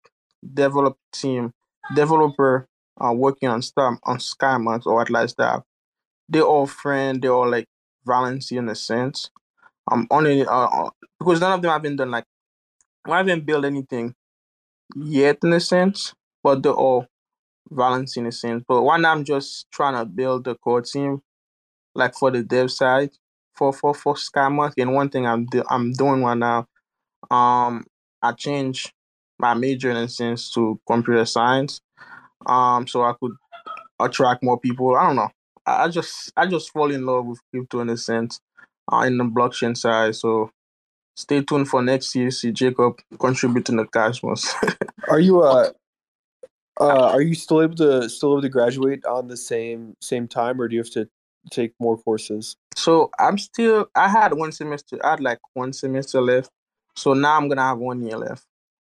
developer working on stuff on SkyMark or Atlas stuff, they all friend, they all like volunteer in a sense. Only because none of them haven't done like I haven't built anything yet in a sense, but they're all volunteer in a sense. But one I'm just trying to build the core team like for the dev side for SkyMark, and one thing I'm doing right now. I changed my major in a sense to computer science. So I could attract more people. I don't know. I just fall in love with crypto in a sense, in the blockchain side. So stay tuned for next year. See Jacob contributing to Cosmos. Are you are you still able to graduate on the same time, or do you have to take more courses? So I had one semester. I had like one semester left. So now I'm gonna have 1 year left.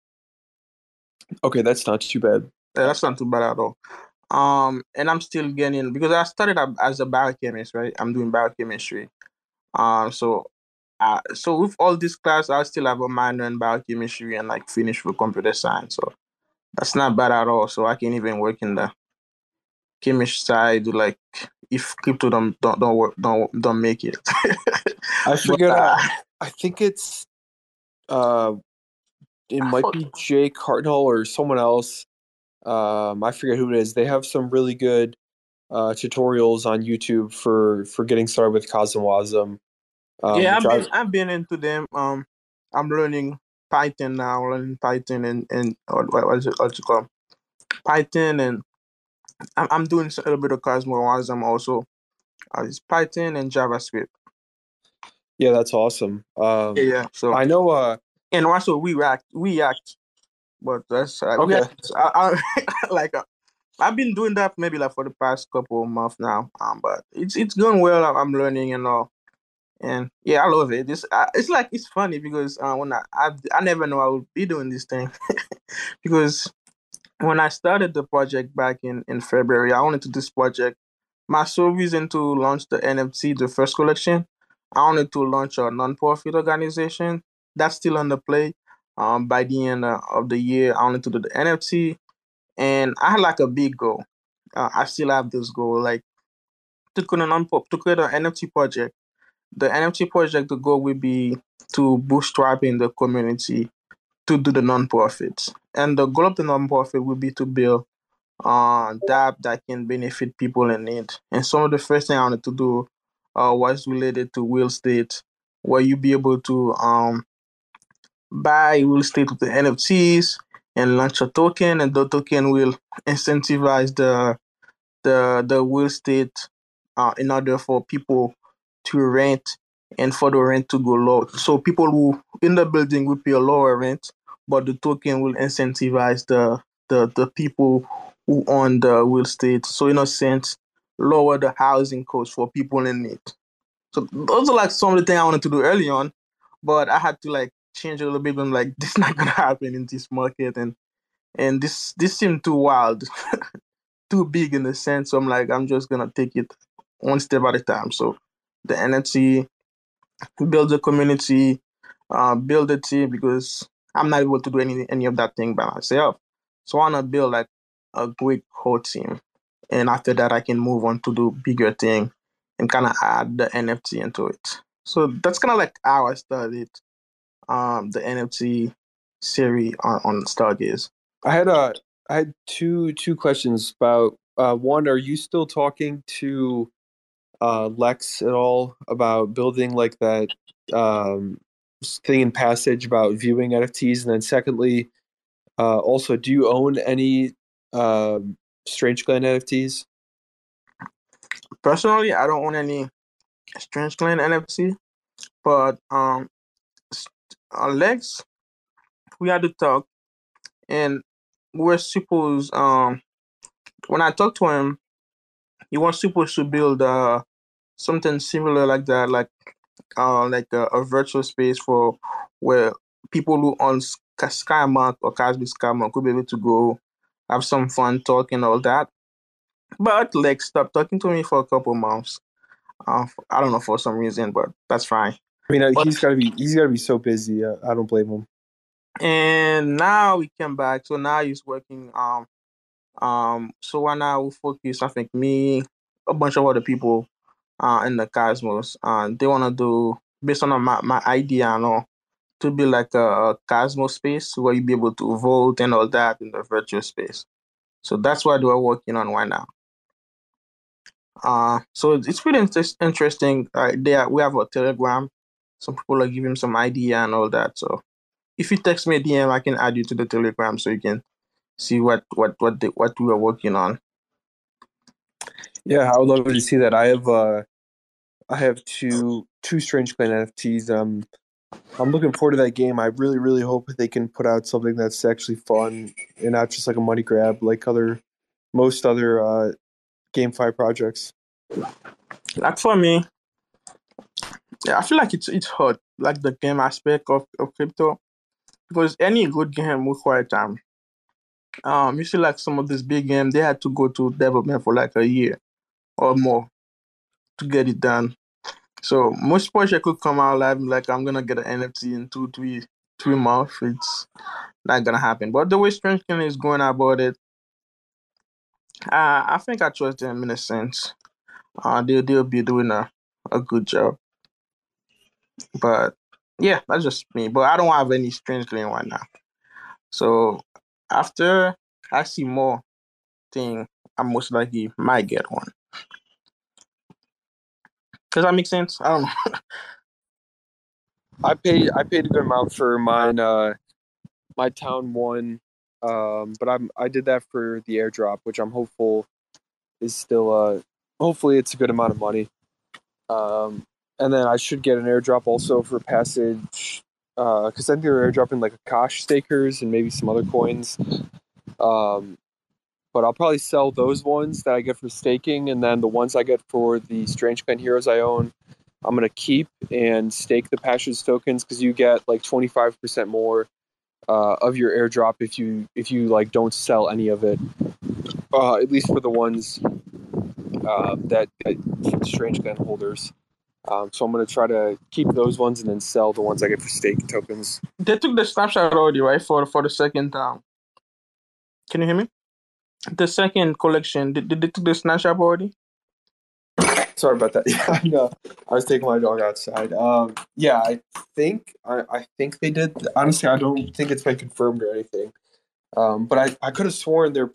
Okay, that's not too bad. Yeah, that's not too bad at all. And I'm still getting because I started as a biochemist, right? I'm doing biochemistry. So so with all this class, I still have a minor in biochemistry and like finish with computer science. So that's not bad at all. So I can even work in the chemistry side, like if crypto don't work, don't make it. I But forget. I think it might be Jay Cardinal or someone else. I forget who it is. They have some really good tutorials on YouTube for getting started with CosmWasm. yeah, Which I've been into them. I'm learning Python now, learning Python and what's it called? Python, and I'm doing a little bit of CosmWasm also. It's Python and JavaScript. yeah, that's awesome. Yeah. So I know. and also React, but that's Okay. like I've been doing that maybe like for the past couple of months now. But it's going well. I'm learning and all. And yeah, I love it. It's like it's funny because when I never know I would be doing this thing because when I started the project back in February, I wanted to do this project. My sole reason to launch the NFT, the first collection, I wanted to launch a non-profit organization. That's still on the play. By the end of the year, I wanted to do the NFT, and I had like a big goal. I still have this goal, like to create an NFT project. The NFT project, the goal will be to bootstrapping the community to do the non-profits. And the goal of the non-profit will be to build that can benefit people in need. And some of the first thing I wanted to do was related to real estate, where you be able to buy real estate with the NFTs and launch a token, and the token will incentivize the real estate in order for people to rent and for the rent to go low. So people who in the building will pay a lower rent, but the token will incentivize the people who own the real estate. So in a sense, lower the housing cost for people in need. So those are like some of the things I wanted to do early on, but I had to like change a little bit. I'm like, this is not gonna happen in this market, and this seemed too wild, too big in the sense. So I'm like, I'm just gonna take it one step at a time. So the NFT, build a community, build a team because I'm not able to do any of that thing by myself. So I wanna build like a great whole team, and after that I can move on to do bigger thing and kind of add the NFT into it. So that's kind of like how I started the NFT series on Stargaze. I had two questions about one. Are you still talking to Lex at all about building like that um, thing in Passage about viewing NFTs? And then secondly, also, do you own any Strange Clan NFTs? Personally, I don't own any Strange Clan NFT, but Lex, we had to talk, and we're supposed when I talked to him, he was supposed to build something similar like that, like a virtual space for where people who own Skymark or Cosmic Skymark could be able to go have some fun talking all that. But Lex stopped talking to me for a couple months. I don't know for some reason, but that's fine. I mean, But he's gotta be so busy. I don't blame him. and now we came back, so now he's working. So right now we focus. I think me, a bunch of other people, in the Cosmos. They wanna do based on my idea and all to be like a Cosmos space where you be able to vote and all that in the virtual space. So that's what we're working on right now. So it's pretty interesting. There we have a Telegram. Some people are giving some idea and all that. So if you text me a DM, I can add you to the Telegram so you can see what we are working on. Yeah, I would love to see that. I have two Strange Clan NFTs. I'm looking forward to that game. I really hope they can put out something that's actually fun and not just like a money grab like most other GameFi projects. Like for me, yeah, I feel like it's hard, like the game aspect of crypto, because any good game requires time. You see, like some of these big games, they had to go to development for like a year or more to get it done. So most project could come out like I'm gonna get an NFT in 2, 3 months. It's not gonna happen. But the way Strange King is going about it, I think I trust them in a sense. They'll be doing a good job. But yeah, that's just me. But I don't have any Strange King right now. So after I see more thing, I most likely might get one. Does that make sense? I don't know. I paid a good amount for mine. My town one, but I did that for the airdrop, which I'm hopeful is still hopefully it's a good amount of money. Um, and then I should get an airdrop also for Passage, because I think they're airdropping like Akash stakers and maybe some other coins. Um, but I'll probably sell those ones that I get for staking, and then the ones I get for the Strange Clan heroes I own, I'm gonna keep and stake the Passage tokens because you get like 25% more of your airdrop if you like don't sell any of it, at least for the ones that Strange Clan holders. So I'm gonna try to keep those ones and then sell the ones I get for stake tokens. They took the snapshot already, right? For the second time. Can you hear me? The second collection, did they took the snapshot already? Sorry about that. Yeah, I know. I was taking my dog outside. Yeah, I think they did. Honestly, I don't think it's been confirmed or anything. But I could have sworn they're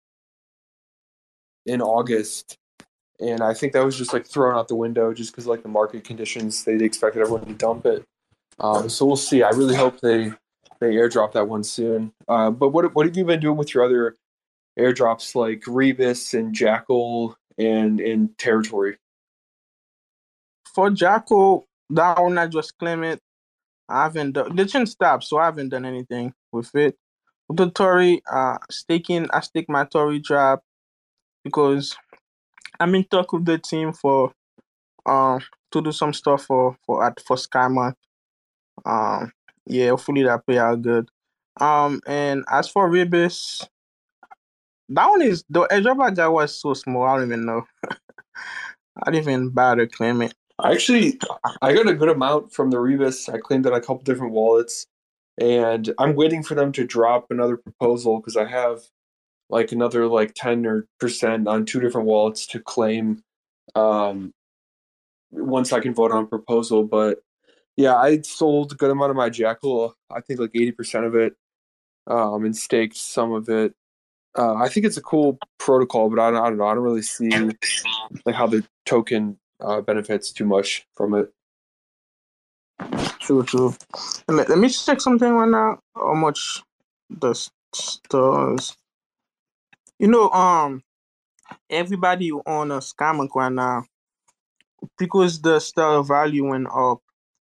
in August, and I think that was just like thrown out the window just because like the market conditions. They expected everyone to dump it. So we'll see. I really hope they airdrop that one soon. But what have you been doing with your other airdrops like Rebus and Jackal and Territory? For Jacko, that one I just claim it. I haven't done. They didn't stop, so I haven't done anything with it. With the Tory, staking, I stake my Tory trap because I'm in talk with the team for um to do some stuff for Skymark. Um, yeah, hopefully that pay out good. And as for Rebus, that one is the airdrop I got was so small. I don't even know. I didn't even bother claim it. I got a good amount from the Rebus. I claimed on a couple different wallets, and I'm waiting for them to drop another proposal because I have like another like 10% on two different wallets to claim um, once I can vote on a proposal. But yeah, I sold a good amount of my Jackal. I think like 80% of it, and staked some of it. I think it's a cool protocol, but I don't know. I don't really see like how the token benefits too much from it. True, true. Let me check something right now. How much the stars? You know, everybody on a scammer right now because the star value went up.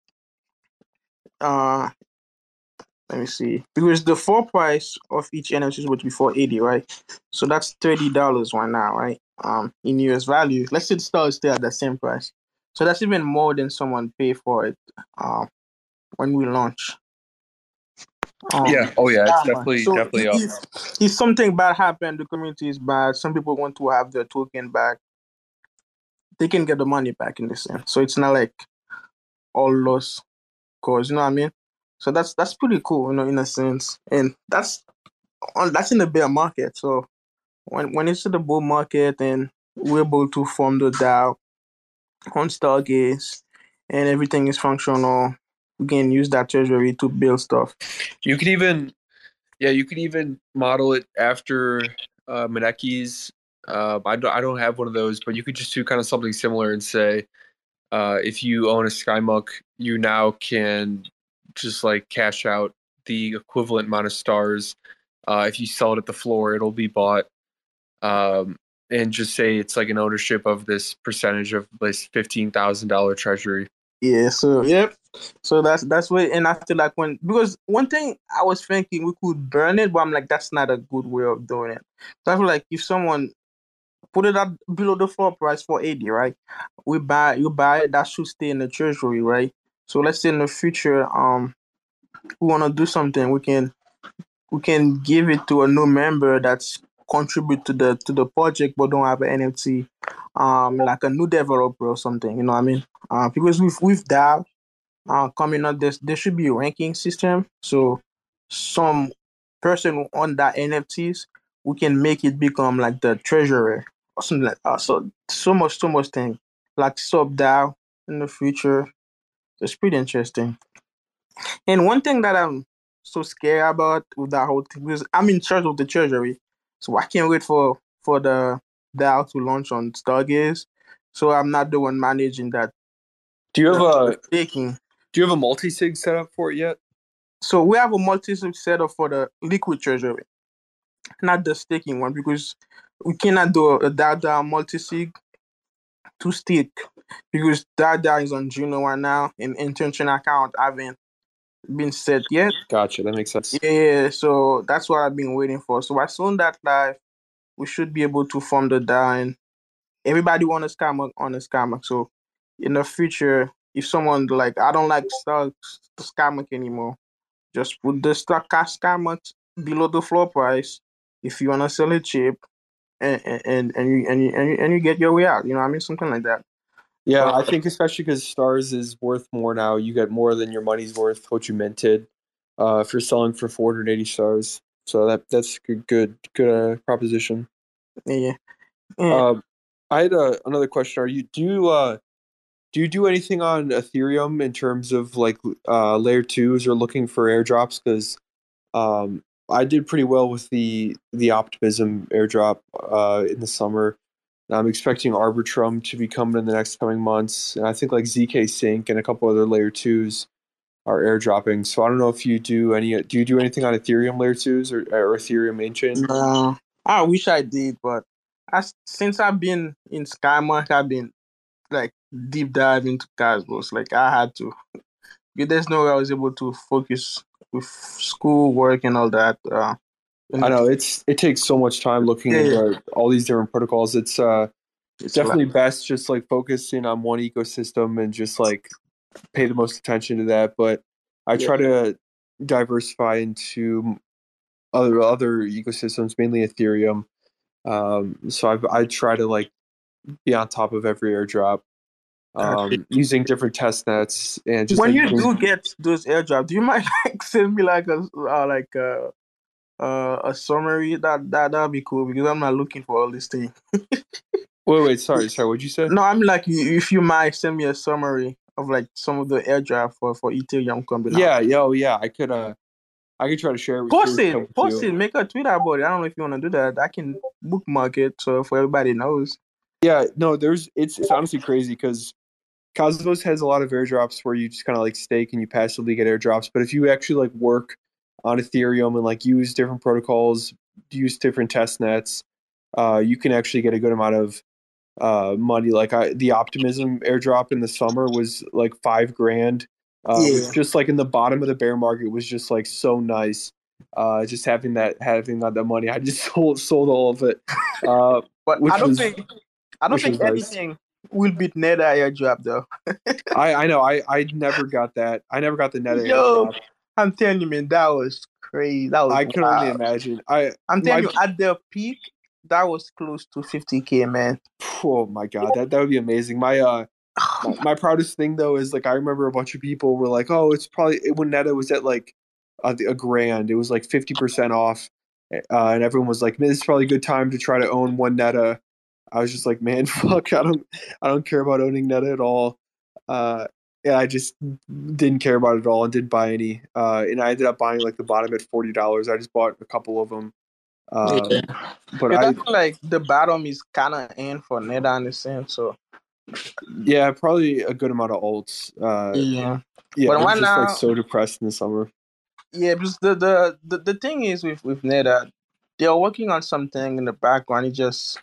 Uh, let me see. Because the floor price of each NFT would be 480, right? So that's $30 right now, right? In US value. Let's say the star is still at the same price. So that's even more than someone pay for it. When we launch. Yeah. Oh yeah. It's Yeah, man. So definitely up. if something bad happened, the community is bad. Some people want to have their token back. They can get the money back in this end. So it's not like all loss cause, you know what I mean? So that's pretty cool, in a sense. And that's in the bear market. So when it's in the bull market and we're able to form the DAO on Stargaze and everything is functional, we can use that treasury to build stuff. You could even model it after Moneki's. I don't have one of those, but you could just do kind of something similar and say, if you own a SkyMuck, you now can just like cash out the equivalent amount of stars. If you sell it at the floor, it'll be bought. And just say it's like an ownership of this percentage of this $15,000 treasury. Yeah, so yep. So that's what, and after like because one thing I was thinking we could burn it, but I'm like that's not a good way of doing it. So I feel like if someone put it up below the floor price for 80, right? You buy it, that should stay in the treasury, right? So let's say in the future, we wanna do something, we can give it to a new member that's contribute to the project but don't have an NFT, like a new developer or something. You know what I mean? Because with DAO coming up, there should be a ranking system. So some person on that NFTs, we can make it become like the treasurer or something like that. So much thing like sub DAO in the future. It's pretty interesting. And one thing that I'm so scared about with that whole thing is I'm in charge of the treasury, so I can't wait for the DAO to launch on Stargaze. So I'm not the one managing that Do you have a staking. Do you have a multi-sig set up for it yet? So we have a multi-sig setup for the liquid treasury, not the staking one, because we cannot do a DAO multi-sig to stake because DAO is on Juno right now, and intention account haven't been set yet. Gotcha, that makes sense. Yeah, so that's what I've been waiting for. So as soon that live, we should be able to form the DAO, and everybody want a scammer on a scammer. So in the future, if someone like I don't like stocks scammer anymore, just put the stock cash scammer below the floor price if you wanna sell it cheap, and you get your way out. You know what I mean? Something like that. Yeah, But I think especially because Stars is worth more now. You get more than your money's worth what you minted. If you're selling for 480 stars, so that's a good proposition. yeah, yeah. I had another question. Do you do anything on Ethereum in terms of like layer twos or looking for airdrops? Because I did pretty well with the Optimism airdrop in the summer. I'm expecting Arbitrum to be coming in the next coming months, and I think like ZK Sync and a couple other layer twos are airdropping. So I don't know if you do any. Do you do anything on Ethereum layer twos or Ethereum main chain? I wish I did, but since I've been in SkyMark, I've been like deep dive into Cosmos. Like I had to. There's no way I was able to focus with school work and all that. I know it takes so much time looking into all these different protocols. It's definitely best just like focusing on one ecosystem and just like pay the most attention to that. But I try to diversify into other ecosystems, mainly Ethereum. So I try to like be on top of every airdrop, using different test nets and just when you do get those airdrops, do you mind like send me like a summary? That'd be cool because I'm not looking for all this thing. Wait, sorry, what'd you say? No, I'm like if you might send me a summary of like some of the airdrop for Ethereum coming out. Yeah, I could try to share it with you. Post it, make a tweet about it. I don't know if you want to do that. I can bookmark it so for everybody knows. Yeah, no, it's honestly crazy because Cosmos has a lot of airdrops where you just kind of like stake and you passively get airdrops. But if you actually like work on Ethereum and like use different protocols, use different test nets, you can actually get a good amount of money. Like the Optimism airdrop in the summer was like $5,000. Just like in the bottom of the bear market was just like so nice. Just having that money, I just sold all of it. But I don't think anything will beat Neta airdrop though. I know. I never got that. I never got the Neta airdrop. I'm telling you, man, that was crazy. I can only imagine. I'm telling you, at the peak, that was close to 50K, man. Oh my god, that would be amazing. My proudest thing though is like I remember a bunch of people were like, "Oh, it's probably when Neta was at like $1,000, it was like 50% off," and everyone was like, "Man, this is probably a good time to try to own one Neta." I was just like, "Man, fuck, I don't care about owning Neta at all." Yeah, I just didn't care about it at all and didn't buy any. And I ended up buying like the bottom at $40. I just bought a couple of them. But I feel like the bottom is kind of in for Neta in the sense. So yeah, probably a good amount of alts. Yeah, but I'm just like so depressed in the summer. Yeah, because the thing is with Neta, they're working on something in the background. It just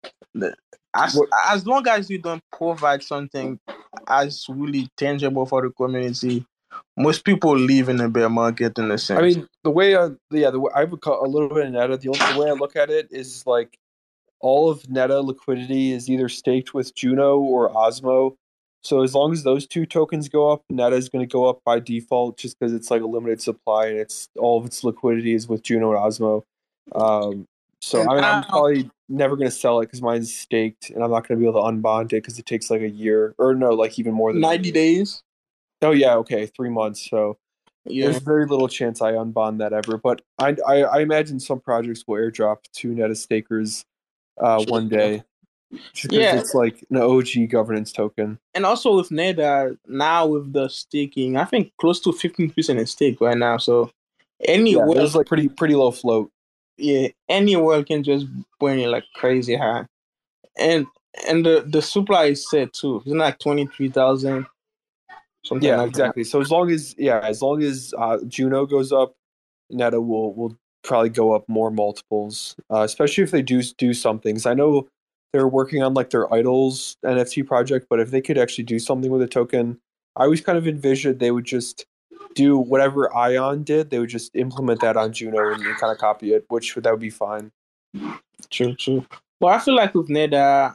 as long as you don't provide something as really tangible for the community, most people live in a bear market in a sense. I mean, the way I have a little bit of Neta. The way I look at it is like all of Neta liquidity is either staked with Juno or Osmo. So as long as those two tokens go up, Neta is going to go up by default just because it's like a limited supply and it's all of its liquidity is with Juno and Osmo. So And I'm now probably never gonna sell it because mine's staked, and I'm not gonna be able to unbond it because it takes like a year, or no, like even more than a 90 year. days. Oh yeah, okay, 3 months. So Yeah. there's very little chance I unbond that ever. But I imagine some projects will airdrop to Neta stakers one day, just because Yeah. it's like an OG governance token. And also with NEDA, now with the staking, I think close to 15% is stake right now. So any Yeah, well, there's like pretty low float. yeah, any well can just burn it like crazy high. And the supply is set too. It's like 23,000, something Yeah, like that. exactly. So as long as Juno goes up, Neta will probably go up more multiples, especially if they do something. 'Cause I know they're working on like their Idols NFT project, but if they could actually do something with a token, I always kind of envisioned they would just do whatever Ion did. They would just implement that on Juno and kind of copy it, which that would be fine. True, true. But I feel like with NEDA,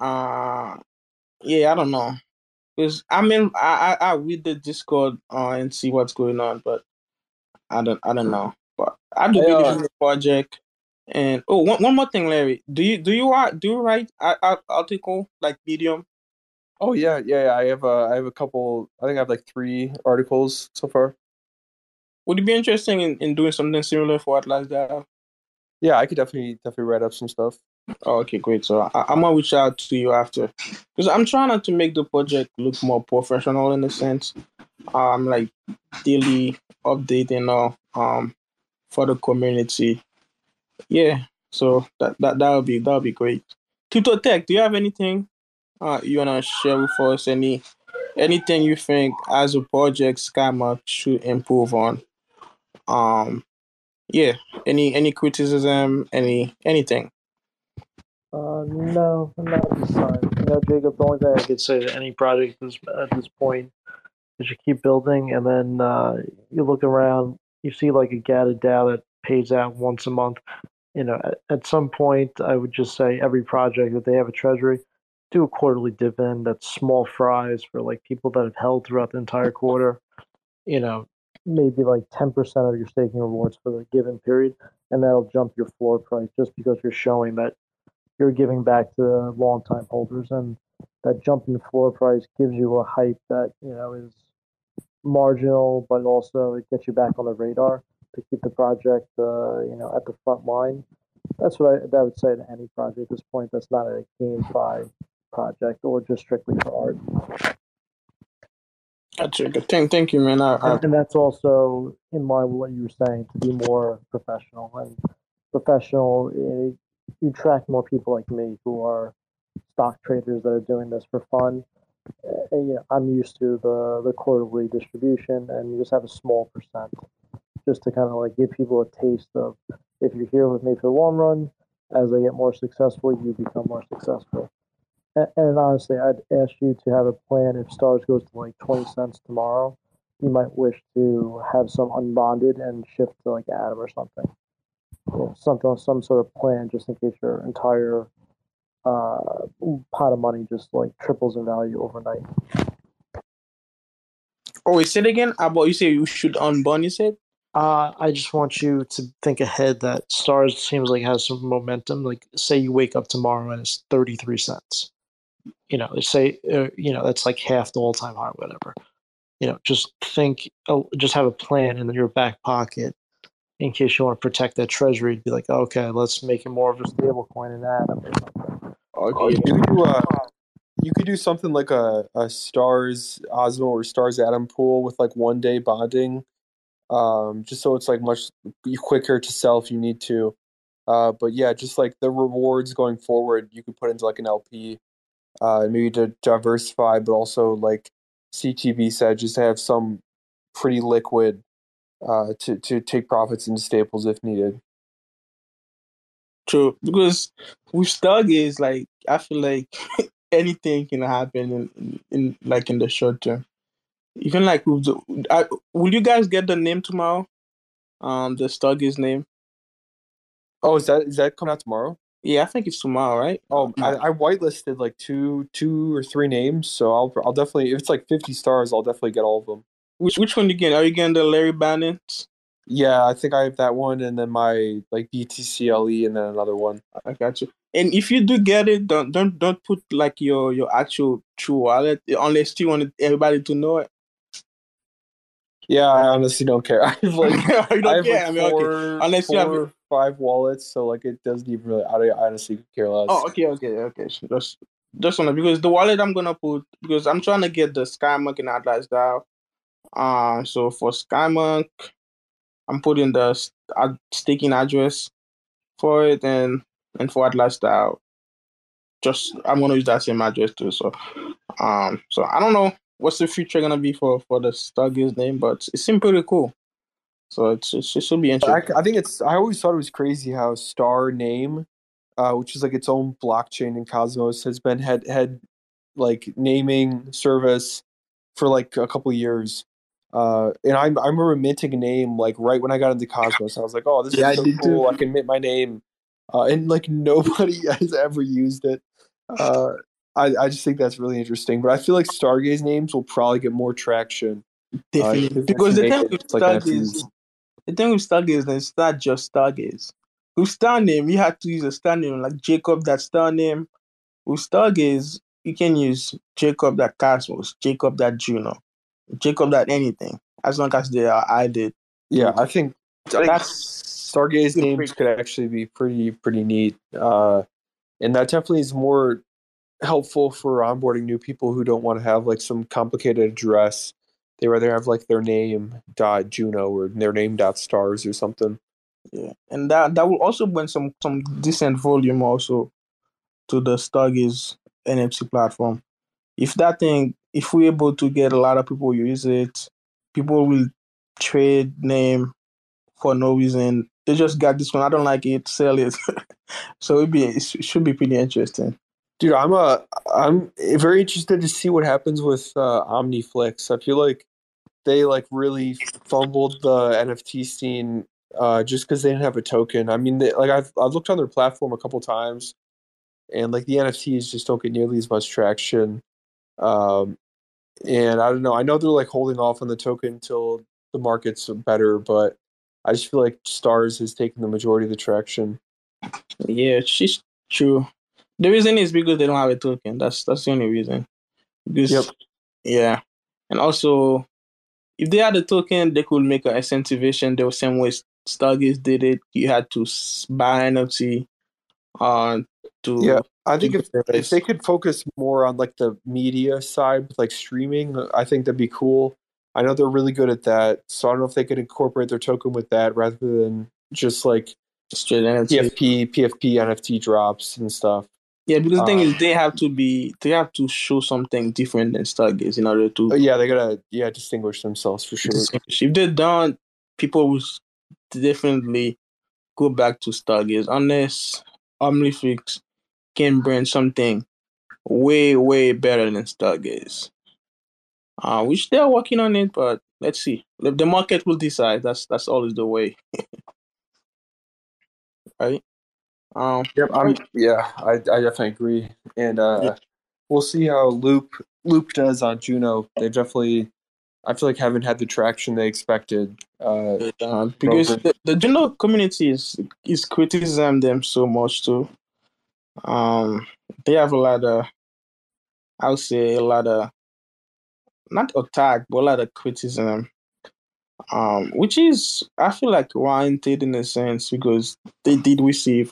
yeah, I don't know. Because I mean, I read the Discord and see what's going on, but I don't know. But I do I, believe in the project. And one more thing, Larry. Do you write article like Medium? oh yeah. I have a couple. I think I have like 3 articles so far. Would you be interested in doing something similar for Atlas Data? Yeah, I could definitely write up some stuff. Oh, okay, great. So I'm gonna reach out to you after, because I'm trying not to make the project look more professional in a sense. Like daily updating all for the community. Yeah. So that would be great. Tutor Tech, do you have anything you wanna share with us? Anything you think as a project Scammer should improve on? Um, yeah. Any criticism? Anything? No, not at this time. Jacob, the only thing I could say to any project is at this point is you keep building, and then you look around, you see like a gathered DAO that pays out once a month. At some point, I would just say every project that they have a treasury, do a quarterly dividend. That's small fries for like people that have held throughout the entire quarter. You know, maybe like 10% of your staking rewards for the given period, and that'll jump your floor price just because you're showing that you're giving back to long-time holders, and that jump in the floor price gives you a hype that is marginal, but also it gets you back on the radar to keep the project at the front line. That's what I would say to any project at this point. That's not a GameFi project or just strictly for art. Gotcha. Good. Thank you, man. And that's also in line with what you were saying to be more professional. And professional, you track more people like me who are stock traders that are doing this for fun. And, I'm used to the quarterly distribution, and you just have a small percent, just to kind of like give people a taste of, if you're here with me for the long run, as I get more successful, you become more successful. And honestly, I'd ask you to have a plan. If Stars goes to like 20 cents tomorrow, you might wish to have some unbonded and shift to like Atom or something. Some sort of plan, just in case your entire pot of money just like triples in value overnight. Oh, wait, say it again. About you say you should unbond. You said. I just want you to think ahead that Stars seems like has some momentum. Like, say you wake up tomorrow and it's 33 cents. Say, that's like half the all time high, whatever. Just think, just have a plan in your back pocket in case you want to protect that treasury. To be like, okay, let's make it more of a stable coin in Atom or something. Okay. You could do something like a Stars Osmo or Stars Atom pool with like 1 day bonding, just so it's like much quicker to sell if you need to. But yeah, just like the rewards going forward, you could put into like an LP, maybe to diversify, but also like CTB said, just to have some pretty liquid, to take profits into staples if needed. True, because with Stargaze, like I feel like anything can happen in like in the short term. Even like with will you guys get the name tomorrow? The Stargaze name. Oh, is that coming out tomorrow? Yeah, I think it's tomorrow, right? Oh, I whitelisted like two or three names, so I'll definitely, if it's like 50 stars, I'll definitely get all of them. Which one you getting? Are you getting the Larry Bannon? Yeah, I think I have that one, and then my like BTCLE, and then another one. I got you. And if you do get it, don't put like your actual true wallet unless you want everybody to know it. Yeah, I honestly don't care. You I don't have like care. I mean, okay. Unless you four have. or five wallets, so like it doesn't even really. I honestly could care less. Oh, okay. So just wanna because the wallet I'm gonna put because I'm trying to get the SkyMonk and Atlas DAO. So for SkyMonk, I'm putting the staking address for it, and for Atlas DAO, just I'm gonna use that same address too. So I don't know what's the future gonna be for the Stargaze name, but it seems pretty cool. So it should be interesting. I think it's. I always thought it was crazy how Star Name, which is like its own blockchain in Cosmos, has been had like naming service for like a couple of years. And I remember minting a name like right when I got into Cosmos. I was like, "Oh, this Yeah, is I so did too. cool! I can mint my name," and like nobody has ever used it. Uh, I just think that's really interesting. But I feel like Stargaze names will probably get more traction Definitely. because once Because you make it, it's like NFTs. The thing with Stargaze, it's not just Stargaze. With star name, you have to use a star name like Jacob. That star name. With Stargaze, you can use Jacob. That Cosmos, Jacob. That Juno, Jacob. That anything, as long as they are added Yeah, to. I think That's Stargaze the names break. could actually be pretty neat. And that definitely is more helpful for onboarding new people who don't want to have like some complicated address. They rather have like their name dot Juno or their name dot stars or something. Yeah, and that will also bring some decent volume also to the Stargaze NFC platform. If we're able to get a lot of people use it, people will trade name for no reason. They just got this one. I don't like it. Sell it. So it should be pretty interesting. Dude, I'm very interested to see what happens with OmniFlix. I feel like they like really fumbled the NFT scene just because they didn't have a token. I mean, like I've looked on their platform a couple times, and like the NFTs just don't get nearly as much traction. Um, and I don't know. I know they're like holding off on the token until the market's better, but I just feel like Stars has taken the majority of the traction. Yeah, she's true. The reason is because they don't have a token. That's the only reason. Yep. Because yeah, and also if they had a token, they could make an incentivization the same way Stargaze did it. You had to buy NFT uh, Yeah, I to think get the if they rest. could focus more on like the media side, like streaming, I think that'd be cool. I know they're really good at that, so I don't know if they could incorporate their token with that rather than just like Straight NFT. PFP NFT drops and stuff. Yeah, because the thing Um, is, they have to show something different than Stargaze in order to yeah, they gotta distinguish themselves for sure. distinguish. If they don't, people will definitely go back to Stargaze unless Omniflix can bring something way better than Stargaze. Which they're working on it, but let's see. The market will decide. That's always the way, right? Yep, All right. I definitely agree, and Yeah, we'll see how Loop does on Juno. They definitely I feel like haven't had the traction they expected. because Over. the general community is criticizing them so much too. Um, they have a lot of, I would say, a lot of not attack, but a lot of criticism. Which is I feel like warranted in a sense because they did receive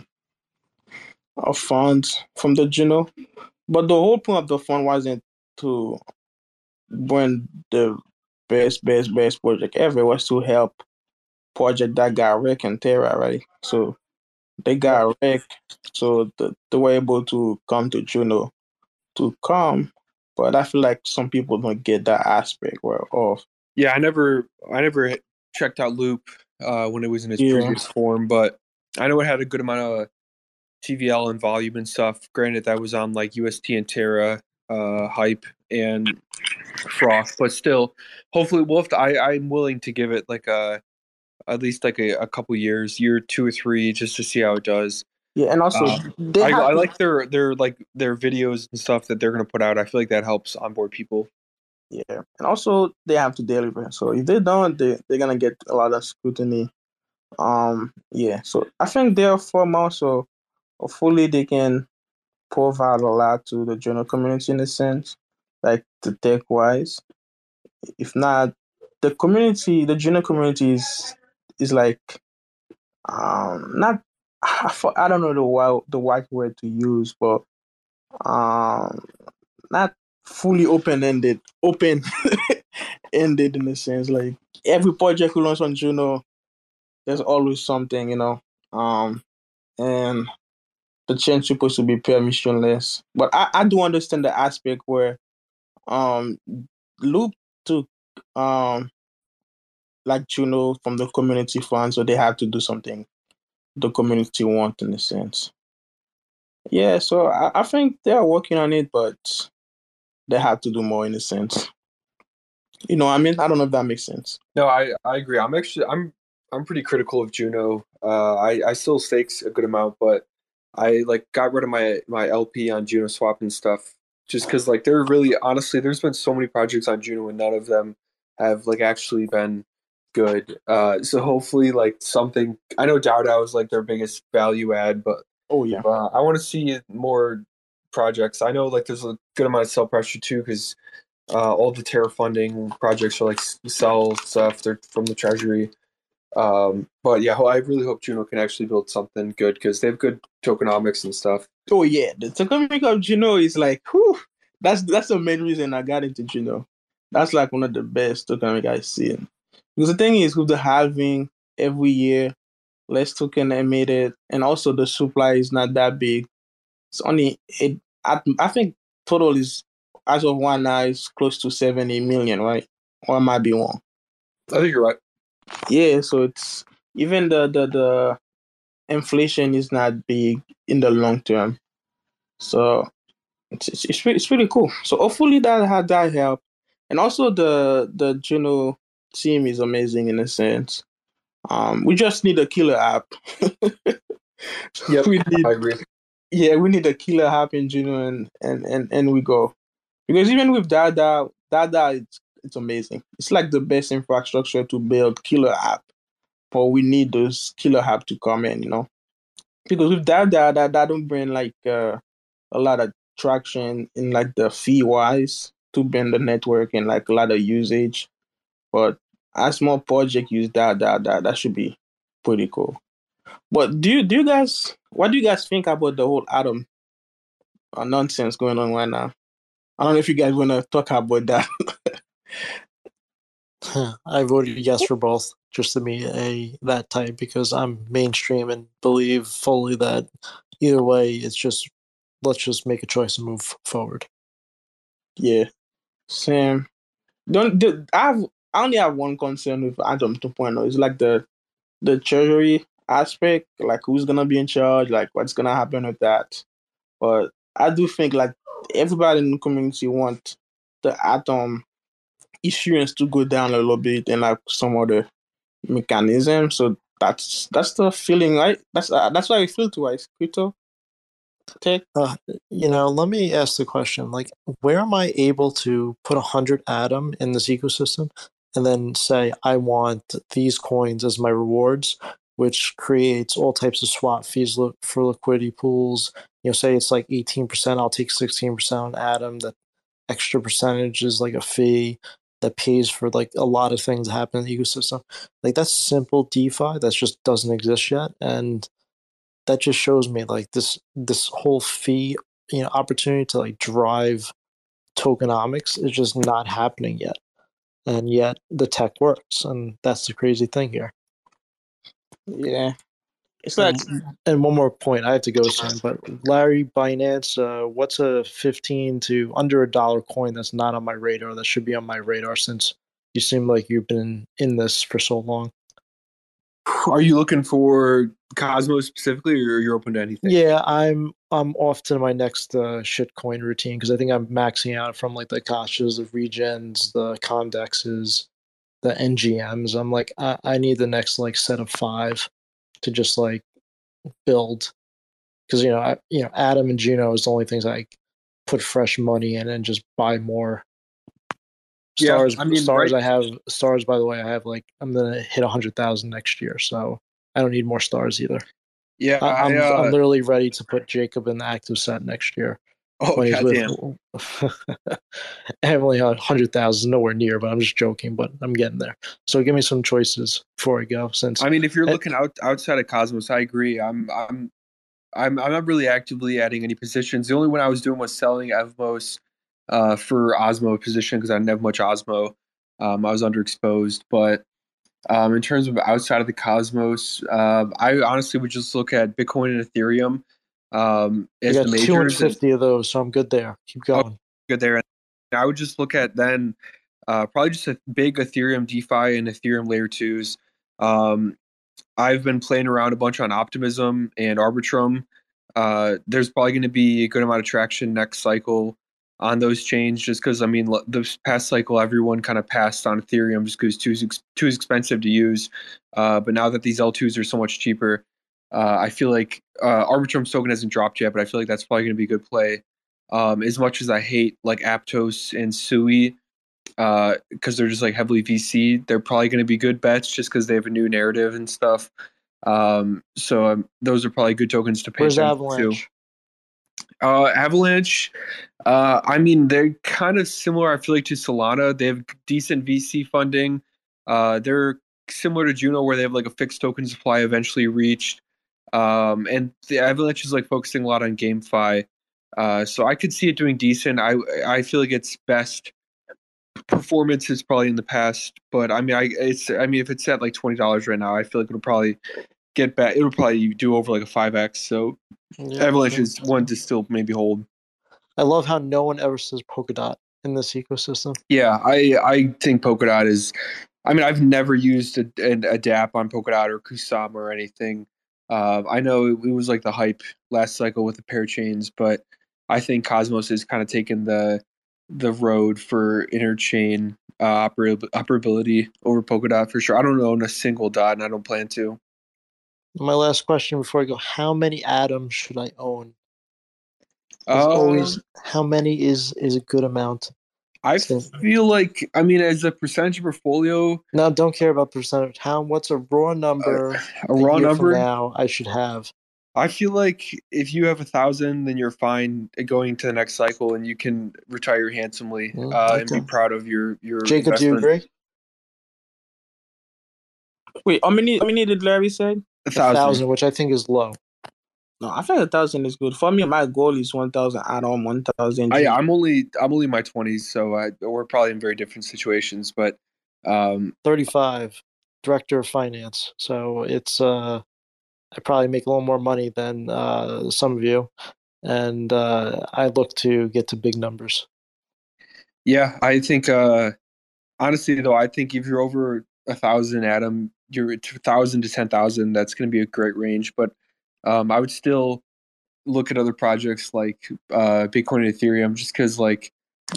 a fund from the Juno, but the whole point of the fund wasn't to bring the best project ever. It was to help project that got wrecked in Terra, right? So they got wrecked, so they were able to come to Juno to come. But I feel like some people don't get that aspect of. Yeah, I never checked out Loop when it was in its Yeah, previous form, but I know it had a good amount of TVL and volume and stuff. Granted, that was on like UST and Terra, Hype and Froth, but still, hopefully, we'll have to, I'm willing to give it like at least like a couple years, year 2 or 3, just to see how it does. yeah, and also they I have to. like their like their videos and stuff that they're gonna put out. I feel like that helps onboard people. Yeah, and also they have to deliver. So if they don't, they're gonna get a lot of scrutiny. Yeah. So I think they're formal. So hopefully they can provide a lot to the journal community in a sense, like the tech wise. If not, the junior community is like not I don't know the right word to use, but um not fully open ended in a sense. Like every project we launch on Juno, there's always something, um, and the change supposed to be permissionless. But I do understand the aspect where um Loop took um like Juno from the community fund, so they have to do something the community want in a sense. Yeah, so I think they are working on it, but they have to do more in a sense. You know what I mean? I don't know if that makes sense. No, I agree. I'm pretty critical of Juno. I still stakes a good amount, but I like got rid of my LP on Juno Swap and stuff just because like they're really honestly there's been so many projects on Juno and none of them have like actually been good. So hopefully like something I know DAO DAO is like their biggest value add, but Oh yeah. I want to see more projects. I know like there's a good amount of sell pressure too because all the Terra funding projects are like sell stuff. They're from the treasury. But yeah, I really hope Juno can actually build something good because they have good tokenomics and stuff. Oh yeah. The tokenomics of Juno is like, whew, that's the main reason I got into Juno. That's like one of the best tokenomics I've seen. Because the thing is, with the halving every year, less token emitted, and also the supply is not that big. It's only it. I think total is as of one now is close to 70 million, right? Or I might be wrong. I think you're right. Yeah, so it's even the inflation is not big in the long term. So it's pretty cool. So hopefully that had that help. And also the Juno team is amazing in a sense. We just need a killer app. Yep, we need I agree. Yeah, we need a killer app in Juno and we go. Because even with Dada it's amazing. It's like the best infrastructure to build killer app. But we need those killer app to come in. Because with that don't bring like a lot of traction in like the fee wise to bring the network and like a lot of usage. But as more project use that should be pretty cool. But do you guys what do you guys think about the whole Atom nonsense going on right now? I don't know if you guys want to talk about that. I voted yes for both, just to be that type, because I'm mainstream and believe fully that either way, it's just let's just make a choice and move forward. Yeah, same. Don't do, I only have one concern with Atom 2.0. It's like the treasury aspect, like who's gonna be in charge, like what's gonna happen with that. But I do think like everybody in the community want the Atom issuance to go down a little bit and like some other mechanism. So that's the feeling, right? That's why I feel to right, crypto tech. Let me ask the question: like, where am I able to put 100 Atom in this ecosystem, and then say I want these coins as my rewards, which creates all types of swap fees for liquidity pools. Say it's like 18%, I'll take 16% on Atom. That extra percentage is like a fee that pays for like a lot of things that happen in the ecosystem. Like that's simple DeFi that just doesn't exist yet, and that just shows me like this whole fee opportunity to like drive tokenomics is just not happening yet, and yet the tech works, and that's the crazy thing here. Yeah, it's like And one more point, I have to go soon, but Larry, Binance, what's a 15 to under $1 coin that's not on my radar that should be on my radar, since you seem like you've been in this for so long? Are you looking for Cosmos specifically, or you're open to anything? Yeah, I'm off to my next shitcoin routine, because I think I'm maxing out from like the Akashas, the regens, the Comdexes, the NGMs. I'm like, I need the next like set of 5 to just like build, because Atom and Juno is the only things I put fresh money in and just buy more. Stars, I mean, stars. right. I have stars. By the way, I have I'm gonna hit 100,000 next year, so I don't need more stars either. Yeah, I'm literally ready to put Jacob in the active set next year. Oh, when he's with. goddamn. I have only 100,000, nowhere near, but I'm just joking. But I'm getting there. So give me some choices before I go. Since I mean, if you're looking outside of Cosmos, I agree. I'm not really actively adding any positions. The only one I was doing was selling Evmos for Osmo position because I didn't have much Osmo. I was underexposed, but in terms of outside of the Cosmos, I honestly would just look at Bitcoin and Ethereum as I the got majors. 250 of those, so I'm good there. Keep going. Good there. And I would just look at then probably just a big Ethereum DeFi and Ethereum layer twos. I've been playing around a bunch on Optimism and Arbitrum. There's probably going to be a good amount of traction next cycle on those chains, just because, I mean, the past cycle, everyone kind of passed on Ethereum just because too expensive to use. But now that these L2s are so much cheaper, I feel like Arbitrum's token hasn't dropped yet, but I feel like that's probably going to be a good play. As much as I hate like Aptos and Sui, because they're just like heavily VC, they're probably going to be good bets just because they have a new narrative and stuff. So those are probably good tokens to pay Where's attention Avalanche? to. Avalanche, I mean, they're kind of similar, I feel like, to Solana. They have decent VC funding. They're similar to Juno, where they have like a fixed token supply eventually reached. And the Avalanche is like focusing a lot on GameFi. So I could see it doing decent. I feel like its best performance is probably in the past, but I mean, if it's at like $20 right now, I feel like it'll probably get back. It'll probably do over like a 5x. So Avalanche is one to still maybe hold. I love how no one ever says Polkadot in this ecosystem. Yeah, I think Polkadot is. I mean, I've never used a dApp on Polkadot or Kusama or anything. I know it was like the hype last cycle with the pair chains, but I think Cosmos has kind of taken the road for interchain operability over Polkadot for sure. I don't own a single dot, and I don't plan to. My last question before I go: how many atoms should I own? Always, how many is a good amount? I feel like, I mean, as a percentage of portfolio. No, don't care about percentage. What's a raw number? A raw year number from now I should have. I feel like if you have 1,000, then you're fine going to the next cycle, and you can retire handsomely and be proud of your Jacob, investment. do you agree? Wait, how many did Larry say? 1,000, which I think is low. No, I think 1,000 is good. For me, my goal is 1,000 add-on, 1,000. I'm only in my 20s, so we're probably in very different situations. But 35, director of finance. So it's I probably make a little more money than some of you, and I look to get to big numbers. Yeah, I think honestly though, I think if you're over 1,000, Adam, you're 1,000 to 10,000. That's going to be a great range, but I would still look at other projects like Bitcoin and Ethereum, just because like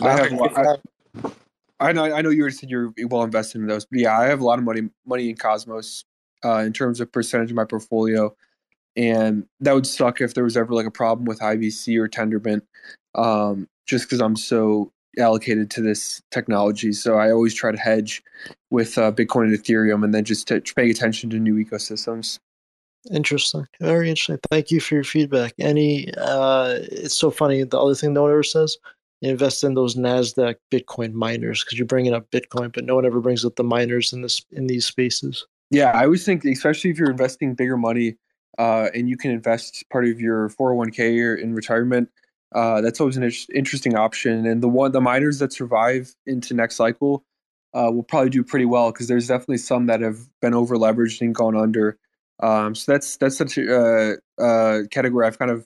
I know you already said you're well invested in those, but yeah, I have a lot of money in Cosmos in terms of percentage of my portfolio, and that would suck if there was ever like a problem with IBC or Tendermint, just because I'm so allocated to this technology. So I always try to hedge with Bitcoin and Ethereum, and then just to pay attention to new ecosystems. Interesting. Very interesting. Thank you for your feedback. It's so funny. The other thing no one ever says, invest in those NASDAQ Bitcoin miners, because you're bringing up Bitcoin, but no one ever brings up the miners in these spaces. Yeah, I always think, especially if you're investing bigger money and you can invest part of your 401k or in retirement, that's always an interesting option. And the miners that survive into next cycle will probably do pretty well, because there's definitely some that have been over leveraged and gone under. So that's such a category I've kind of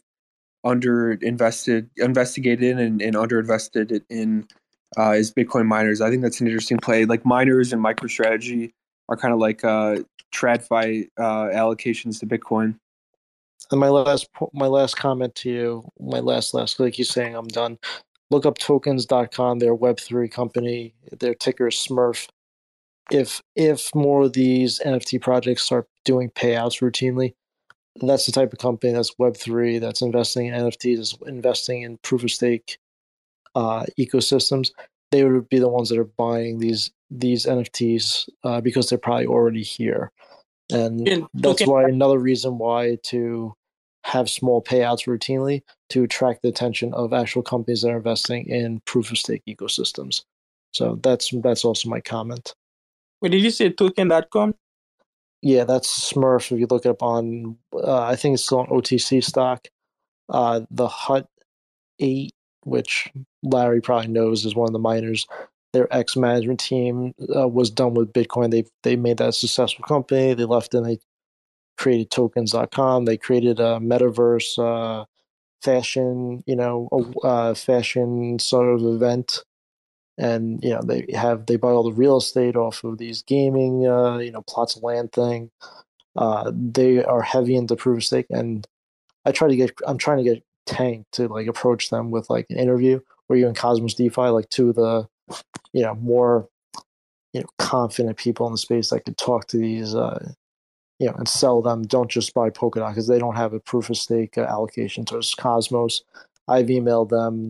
investigated and underinvested in is Bitcoin miners. I think that's an interesting play. Like miners and MicroStrategy are kind of like TradFi allocations to Bitcoin. And my last comment to you, my last like you saying, I'm done. Look up tokens.com. They're a Web3 company. Their ticker is Smurf. If more of these NFT projects start doing payouts routinely, that's the type of company that's Web3, that's investing in NFTs, is investing in proof of stake ecosystems. they would be the ones that are buying these NFTs because they're probably already here, and that's why another reason why to have small payouts routinely to attract the attention of actual companies that are investing in proof of stake ecosystems. So that's also my comment. Wait, did you say token.com? Yeah, that's Smurf. If you look it up on, I think it's still on OTC stock. The Hut 8, which Larry probably knows is one of the miners, their ex-management team was done with Bitcoin. They made that a successful company. They left and they created tokens.com. They created a metaverse fashion, fashion sort of event. And they buy all the real estate off of these gaming, plots of land thing. They are heavy into proof of stake, and I'm trying to get Tank to like approach them with like an interview, or even Cosmos DeFi, like two of the more confident people in the space that could talk to these and sell them. Don't just buy Polkadot because they don't have a proof of stake allocation towards Cosmos. I've emailed them.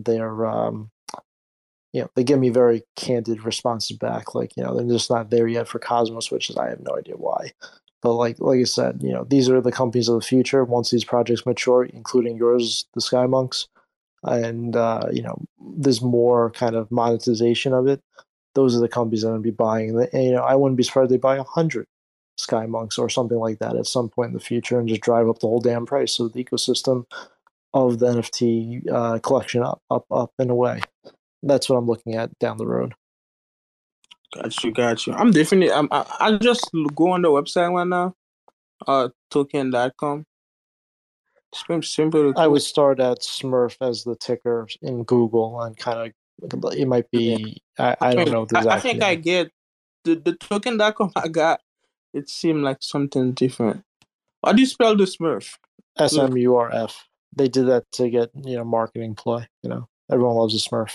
They give me very candid responses back. Like, they're just not there yet for Cosmos, which is, I have no idea why. But like I said, these are the companies of the future once these projects mature, including yours, the SkyMonks, and there's more kind of monetization of it. Those are the companies that are going to be buying. And, I wouldn't be surprised if they buy 100 SkyMonks or something like that at some point in the future and just drive up the whole damn price. So the ecosystem of the NFT collection up and away. That's what I'm looking at down the road. Got you. I'm definitely. I'll just go on the website right now. Token.com. Simple. I would start at Smurf as the ticker in Google and kind of. It might be. I don't know exactly. I think I get the token.com I got. It seemed like something different. How do you spell the Smurf? SMURF. They did that to get marketing play. Everyone loves a Smurf.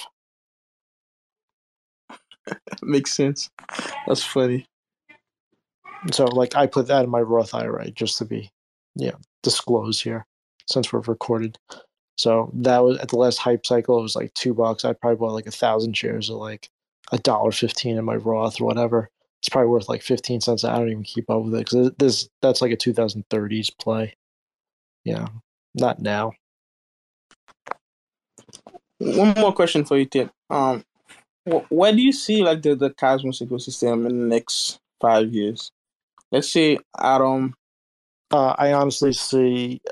Makes sense. That's funny. So, like, I put that in my Roth IRA just to be, disclosed here, since we've recorded. So that was at the last hype cycle. It was like $2. I probably bought like 1,000 shares at like $1.15 in my Roth or whatever. It's probably worth like 15 cents. I don't even keep up with it because that's like a 2030s play. Not now. One more question for you, Ted. Where do you see like the Cosmos ecosystem in the next 5 years? Let's say Atom. I honestly see,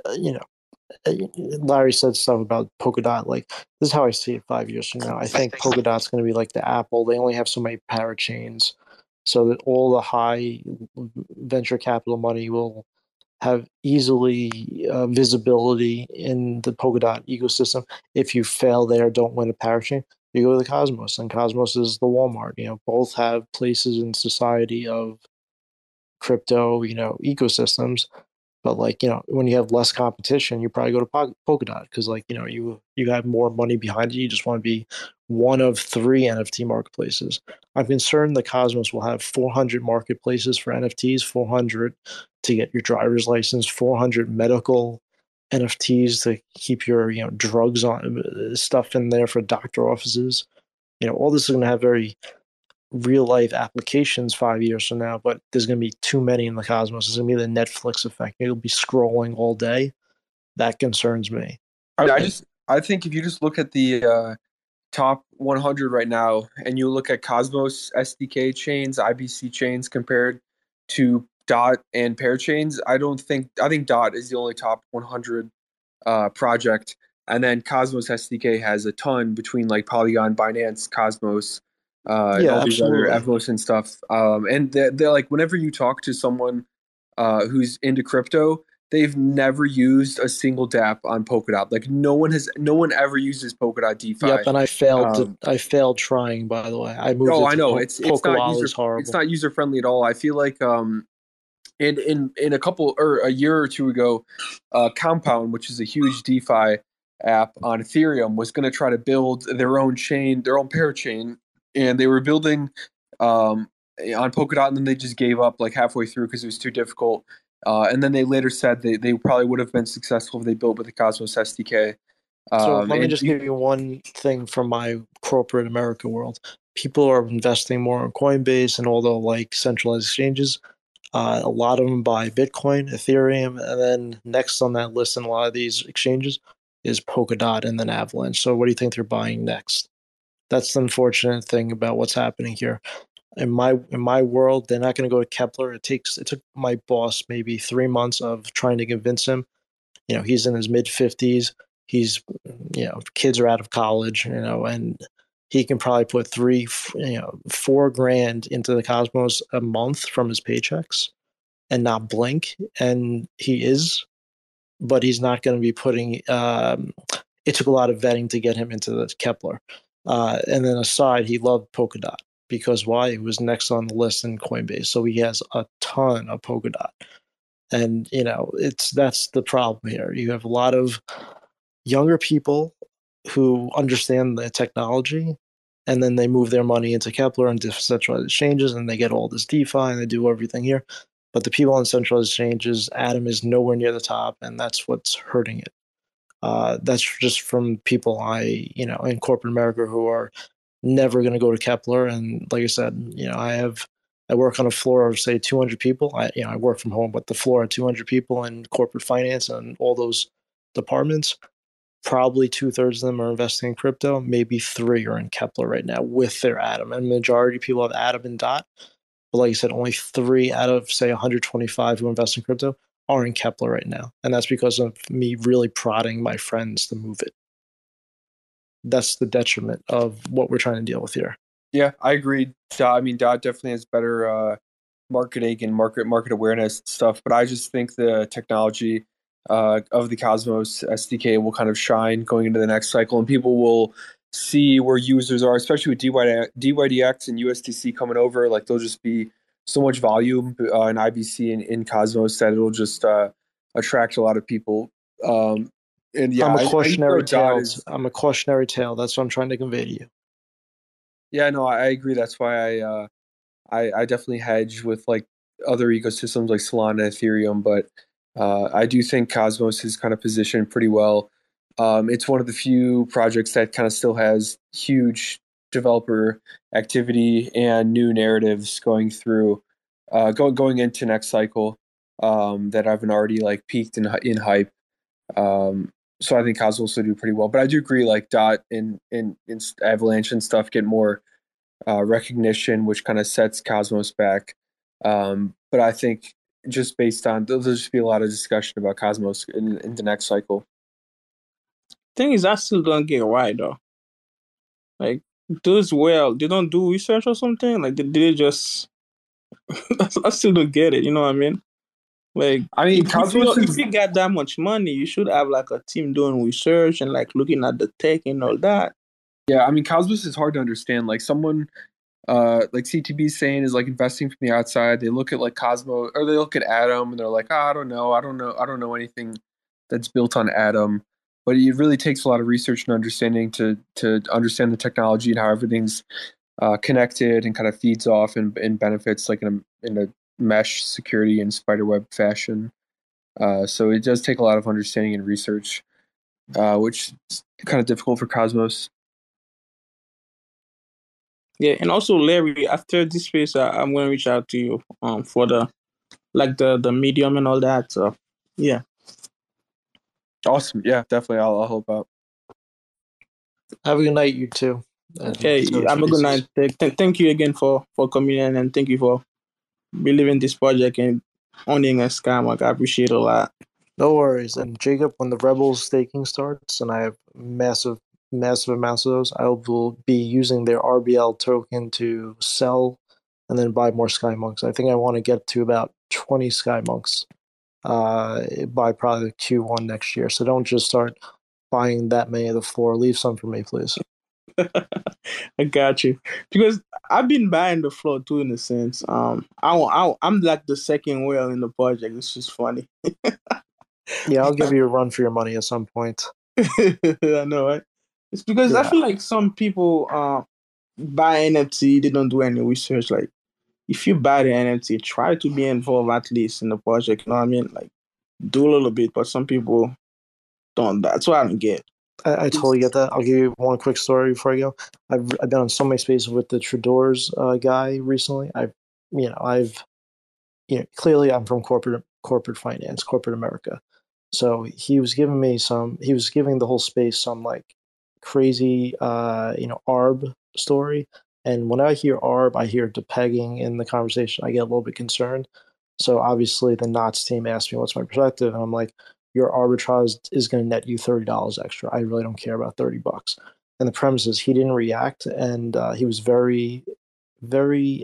Larry said stuff about Polkadot. Like, this is how I see it 5 years from now. I think Polkadot's going to be like the Apple. They only have so many parachains, so that all the high venture capital money will have easily visibility in the Polkadot ecosystem. If you fail there, don't win a parachain, you go to the Cosmos, and Cosmos is the Walmart. Both have places in society of crypto, ecosystems. But like, when you have less competition, you probably go to Polkadot because like, you have more money behind you. You just want to be one of 3 NFT marketplaces. I'm concerned the Cosmos will have 400 marketplaces for NFTs, 400 to get your driver's license, 400 medical NFTs to keep your drugs on stuff in there for doctor offices. All this is going to have very real life applications 5 years from now, but there's going to be too many in the Cosmos. It's going to be the Netflix effect. You'll be scrolling all day. That concerns me. I think if you just look at the top 100 right now, and you look at Cosmos SDK chains, IBC chains compared to DOT and Parachains, I think DOT is the only top 100 project, and then Cosmos SDK has a ton between like Polygon, Binance, Cosmos, and all these other Evmos and stuff. And they're like, whenever you talk to someone who's into crypto, they've never used a single dApp on Polkadot. Like no one ever uses Polkadot DeFi. Yep, and I failed. I failed trying. By the way, I moved. I know it's not user friendly at all. I feel like in a couple or a year or two ago, Compound, which is a huge DeFi app on Ethereum, was going to try to build their own chain, their own parachain, and they were building on Polkadot, and then they just gave up like halfway through because it was too difficult. And then they later said they probably would have been successful if they built with the Cosmos SDK. So let me just give you one thing from my corporate America world. people are investing more on Coinbase and all the like centralized exchanges. A lot of them buy Bitcoin, Ethereum, and then next on that list in a lot of these exchanges is Polkadot and then Avalanche. So what do you think they're buying next? That's the unfortunate thing about what's happening here. In my world, they're not going to go to Kepler. It took my boss maybe 3 months of trying to convince him. He's in his mid-50s. He's kids are out of college, and he can probably put $4,000 into the Cosmos a month from his paychecks and not blink. And he is, but he's not going to be putting. It took a lot of vetting to get him into the Kepler. And then aside, he loved Polkadot because why? It was next on the list in Coinbase, so he has a ton of Polkadot. And that's the problem here. You have a lot of younger people who understand the technology, and then they move their money into Kepler and decentralized exchanges, and they get all this DeFi and they do everything here. But the people on centralized exchanges, Atom is nowhere near the top, and that's what's hurting it. That's just from people in corporate America who are never going to go to Kepler. And like I said, I work on a floor of say 200 people. I work from home, but the floor of 200 people in corporate finance and all those departments, probably 2/3 of them are investing in crypto. Maybe 3 are in Kepler right now with their Atom, and the majority of people have Atom and Dot. But like I said, only 3 out of say 125 who invest in crypto are in Kepler right now, and that's because of me really prodding my friends to move it. That's the detriment of what we're trying to deal with here. Yeah, I agree. Dot definitely has better marketing and market awareness stuff, but I just think the technology of the Cosmos SDK will kind of shine going into the next cycle, and people will see where users are, especially with DYDX and USDC coming over. Like there'll just be so much volume in IBC and in Cosmos that it'll just attract a lot of people. And yeah, I'm a cautionary tale. I'm a cautionary tale. That's what I'm trying to convey to you. Yeah, no, I agree. That's why I definitely hedge with like other ecosystems like Solana, Ethereum, but I do think Cosmos is kind of positioned pretty well. It's one of the few projects that kind of still has huge developer activity and new narratives going through, going into next cycle that haven't already like peaked in hype. So I think Cosmos will do pretty well. But I do agree, like Dot and Avalanche and stuff get more recognition, which kind of sets Cosmos back. But I think just based on, there'll just be a lot of discussion about Cosmos in the next cycle. Thing is, I still don't get why though. Like those they don't do research or something. Like they just, I still don't get it. You know what I mean? Like, I mean, if you got that much money, you should have like a team doing research and like looking at the tech and all that. Yeah, I mean, Cosmos is hard to understand. Like someone, like CTB saying is like investing from the outside. They look at like Cosmos or they look at Atom and they're like, I don't know anything that's built on Atom. But it really takes a lot of research and understanding to understand the technology and how everything's connected and kind of feeds off and benefits like in a mesh security and spiderweb fashion. So it does take a lot of understanding and research, which is kind of difficult for Cosmos. Yeah, and also Larry, after this space, I'm going to reach out to you for the medium and all that. So yeah. Awesome. Yeah, definitely. I'll help out. Have a good night, you too. Okay, have a good night. Thank you again for coming in, and thank you for believing this project and owning a scam. I appreciate it a lot. No worries. And Jacob, when the Rebels staking starts, and I have massive amounts of those, I will be using their RBL token to sell and then buy more SkyMonks. I think I want to get to about 20 SkyMonks by probably Q1 next year. So don't just start buying that many of the floor. Leave some for me, please. I got you. Because I've been buying the floor too, in a sense. I'm like the second whale in the project. It's just funny. Yeah, I'll give you a run for your money at some point. I know, right? It's because I feel like some people buy NFT, they don't do any research. Like, if you buy the NFT, try to be involved at least in the project. You know what I mean? Like, do a little bit, but some people don't. That's what I don't get. I totally get that. I'll give you one quick story before I go. I've been on so many spaces with the Treadors guy recently. Clearly I'm from corporate finance, corporate America. So he was giving the whole space some like crazy, ARB story. And when I hear ARB, I hear depegging in the conversation. I get a little bit concerned. So obviously the Knots team asked me what's my perspective, and I'm like, your arbitrage is going to net you $30 extra. I really don't care about $30. And the premise is he didn't react, and he was very, very.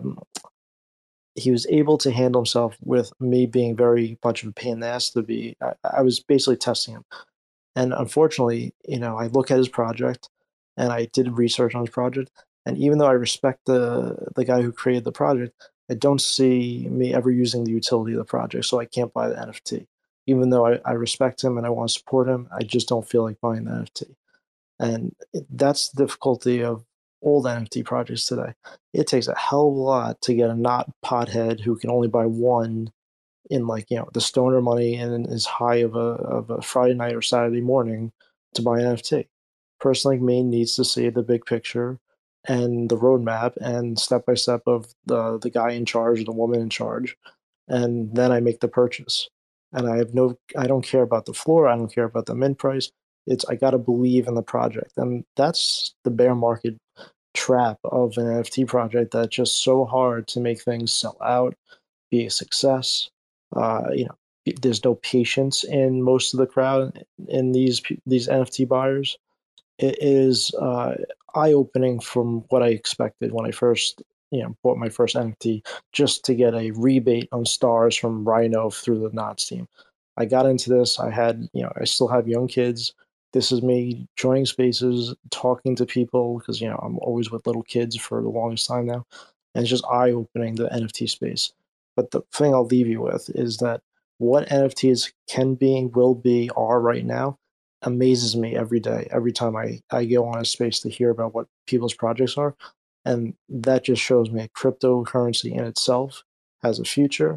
He was able to handle himself with me being very much of a pain in the ass to be. I was basically testing him, and unfortunately, I look at his project, and I did research on his project, and even though I respect the guy who created the project, I don't see me ever using the utility of the project, so I can't buy the NFT. Even though I respect him and I want to support him, I just don't feel like buying the NFT. And that's the difficulty of all the NFT projects today. It takes a hell of a lot to get a not pothead who can only buy one in the stoner money and is high of a Friday night or Saturday morning to buy an NFT. A person like me needs to see the big picture and the roadmap and step by step of the guy in charge, the woman in charge, and then I make the purchase. And I don't care about the floor. I don't care about the mint price. I got to believe in the project. And that's the bear market trap of an NFT project that's just so hard to make things sell out, be a success. There's no patience in most of the crowd in these NFT buyers. It is eye-opening from what I expected when I first bought my first NFT, just to get a rebate on stars from Rhino through the Knots team. I got into this. I still have young kids. This is me joining spaces, talking to people, because I'm always with little kids for the longest time now, and it's just eye-opening, the NFT space. But the thing I'll leave you with is that what NFTs can be, will be, are right now amazes me every day. Every time I go on a space to hear about what people's projects are. And that just shows me cryptocurrency in itself has a future.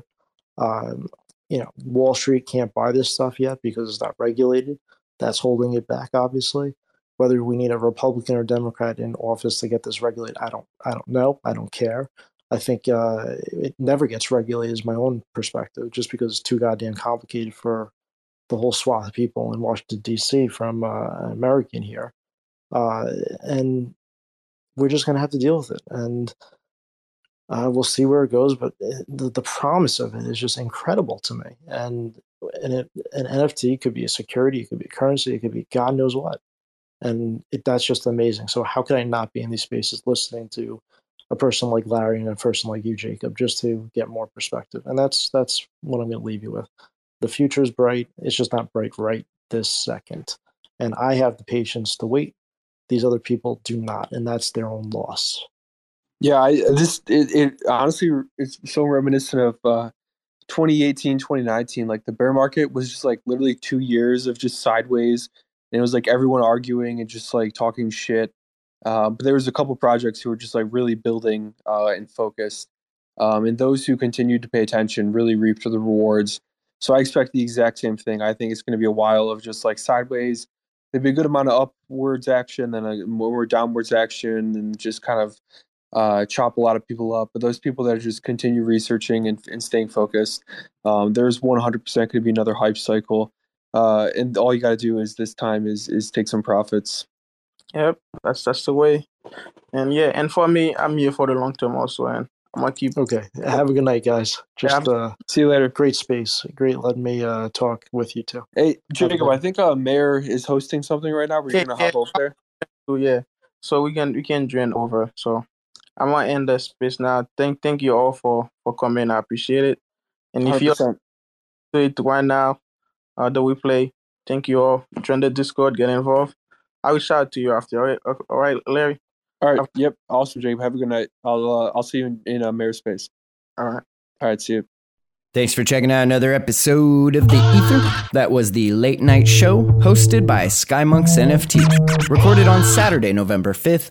Wall Street can't buy this stuff yet because it's not regulated. That's holding it back, obviously. Whether we need a Republican or Democrat in office to get this regulated, I don't know. I don't care. I think it never gets regulated, is my own perspective, just because it's too goddamn complicated for the whole swath of people in Washington, D.C. from an American here. And we're just going to have to deal with it. And we'll see where it goes. But the promise of it is just incredible to me. And an NFT could be a security, it could be a currency, it could be God knows what. And that's just amazing. So how could I not be in these spaces listening to a person like Larry and a person like you, Jacob, just to get more perspective? And that's what I'm going to leave you with. The future is bright. It's just not bright right this second. And I have the patience to wait. These other people do not, and that's their own loss. Yeah, it honestly, it's so reminiscent of 2018, 2019. Like the bear market was just like literally 2 years of just sideways, and it was like everyone arguing and just like talking shit. But there was a couple projects who were just like really building and focused, and those who continued to pay attention really reaped the rewards. So I expect the exact same thing. I think it's going to be a while of just like sideways. There'd be a good amount of upwards action, then a more downwards action, and just kind of chop a lot of people up. But those people that just continue researching and staying focused, there's 100% going to be another hype cycle. And all you got to do is this time is take some profits. Yep, that's the way. And yeah, and for me, I'm here for the long term also, and I'm gonna keep. Okay, have a good night, guys. Just see you later. Great space, great letting me talk with you too. Hey, Jacob, I think Mayor is hosting something right now. We're gonna hop over there. Oh yeah, so we can join over. So I'm gonna end the space now. Thank you all for coming. I appreciate it. And if 100%. You do it right now, the replay. Thank you all. Join the Discord. Get involved. I will shout out to you after. All right, Larry. All right. Yep. Awesome, Jacob. Have a good night. I'll see you in Mayor Space. All right. See you. Thanks for checking out another episode of The Ether. That was the late night show hosted by SkyMonks NFT, recorded on Saturday, November 5th,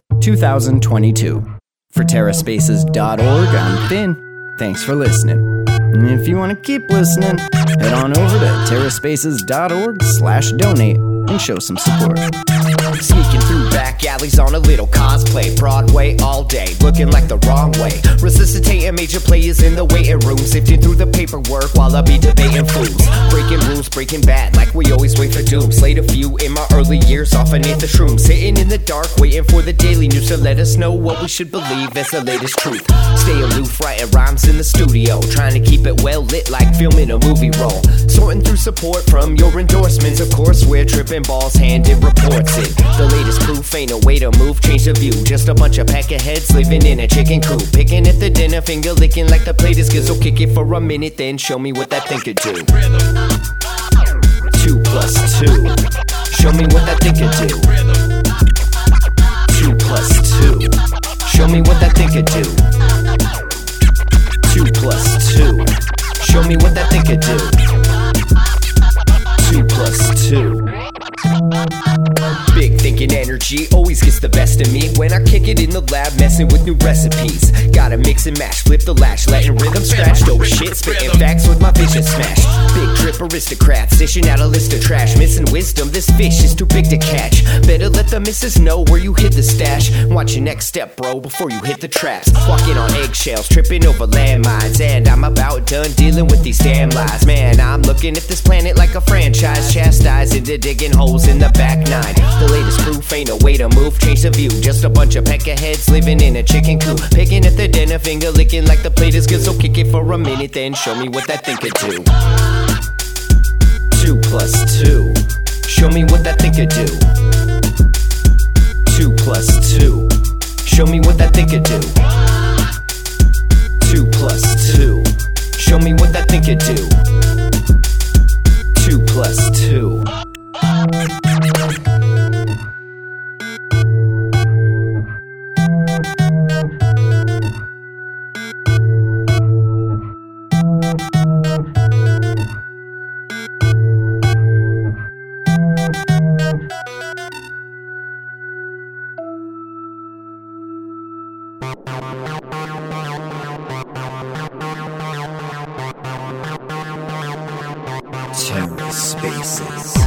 2022. For TerraSpaces.org, I'm Finn. Thanks for listening. And if you want to keep listening, head on over to TerraSpaces.org/donate and show some support. Sneaking through back alleys on a little cosplay. Broadway all day, looking like the wrong way. Resuscitating major players in the waiting room. Sifting through the paperwork while I be debating fools. Breaking rules, breaking bad, like we always wait for doom. Slayed a few in my early years off beneath the shrooms. Sitting in the dark, waiting for the daily news to let us know what we should believe as the latest truth. Stay aloof, writing rhymes in the studio. Trying to keep it well lit like filming a movie roll. Sorting through support from your endorsements. Of course, we're tripping balls, handed reports it. The latest proof ain't a way to move, change the view. Just a bunch of peckerheads living in a chicken coop. Picking at the dinner, finger licking like the plate is good. So kick it for a minute, then show me what that thing could do. 2 plus 2. Show me what that thing could do. 2 plus 2. Show me what that thing could do. 2 plus 2. Show me what that thing could do. 2 plus 2. Big thinking energy always gets the best of me. When I kick it in the lab, messing with new recipes. Gotta mix and match, flip the latch, letting rhythm scratch. Dope shit, spitting facts with my vision smash. Big trip aristocrats, dishing out a list of trash. Missing wisdom, this fish is too big to catch. Better let the missus know where you hid the stash. Watch your next step, bro, before you hit the traps. Walking on eggshells, tripping over landmines. And I'm about done dealing with these damn lies. Man, I'm looking at this planet like a franchise. Chastised into digging holes in the back nine. The latest proof ain't a way to move, change the view. Just a bunch of peckerheads living in a chicken coop. Picking at the dinner, finger licking like the plate is good. So kick it for a minute, then show me what that thing could do. 2 plus 2. Show me what that thing could do. 2 plus 2. Show me what that thing could do. 2 plus 2. Show me what that thing could do. 2 plus 2. TerraSpaces.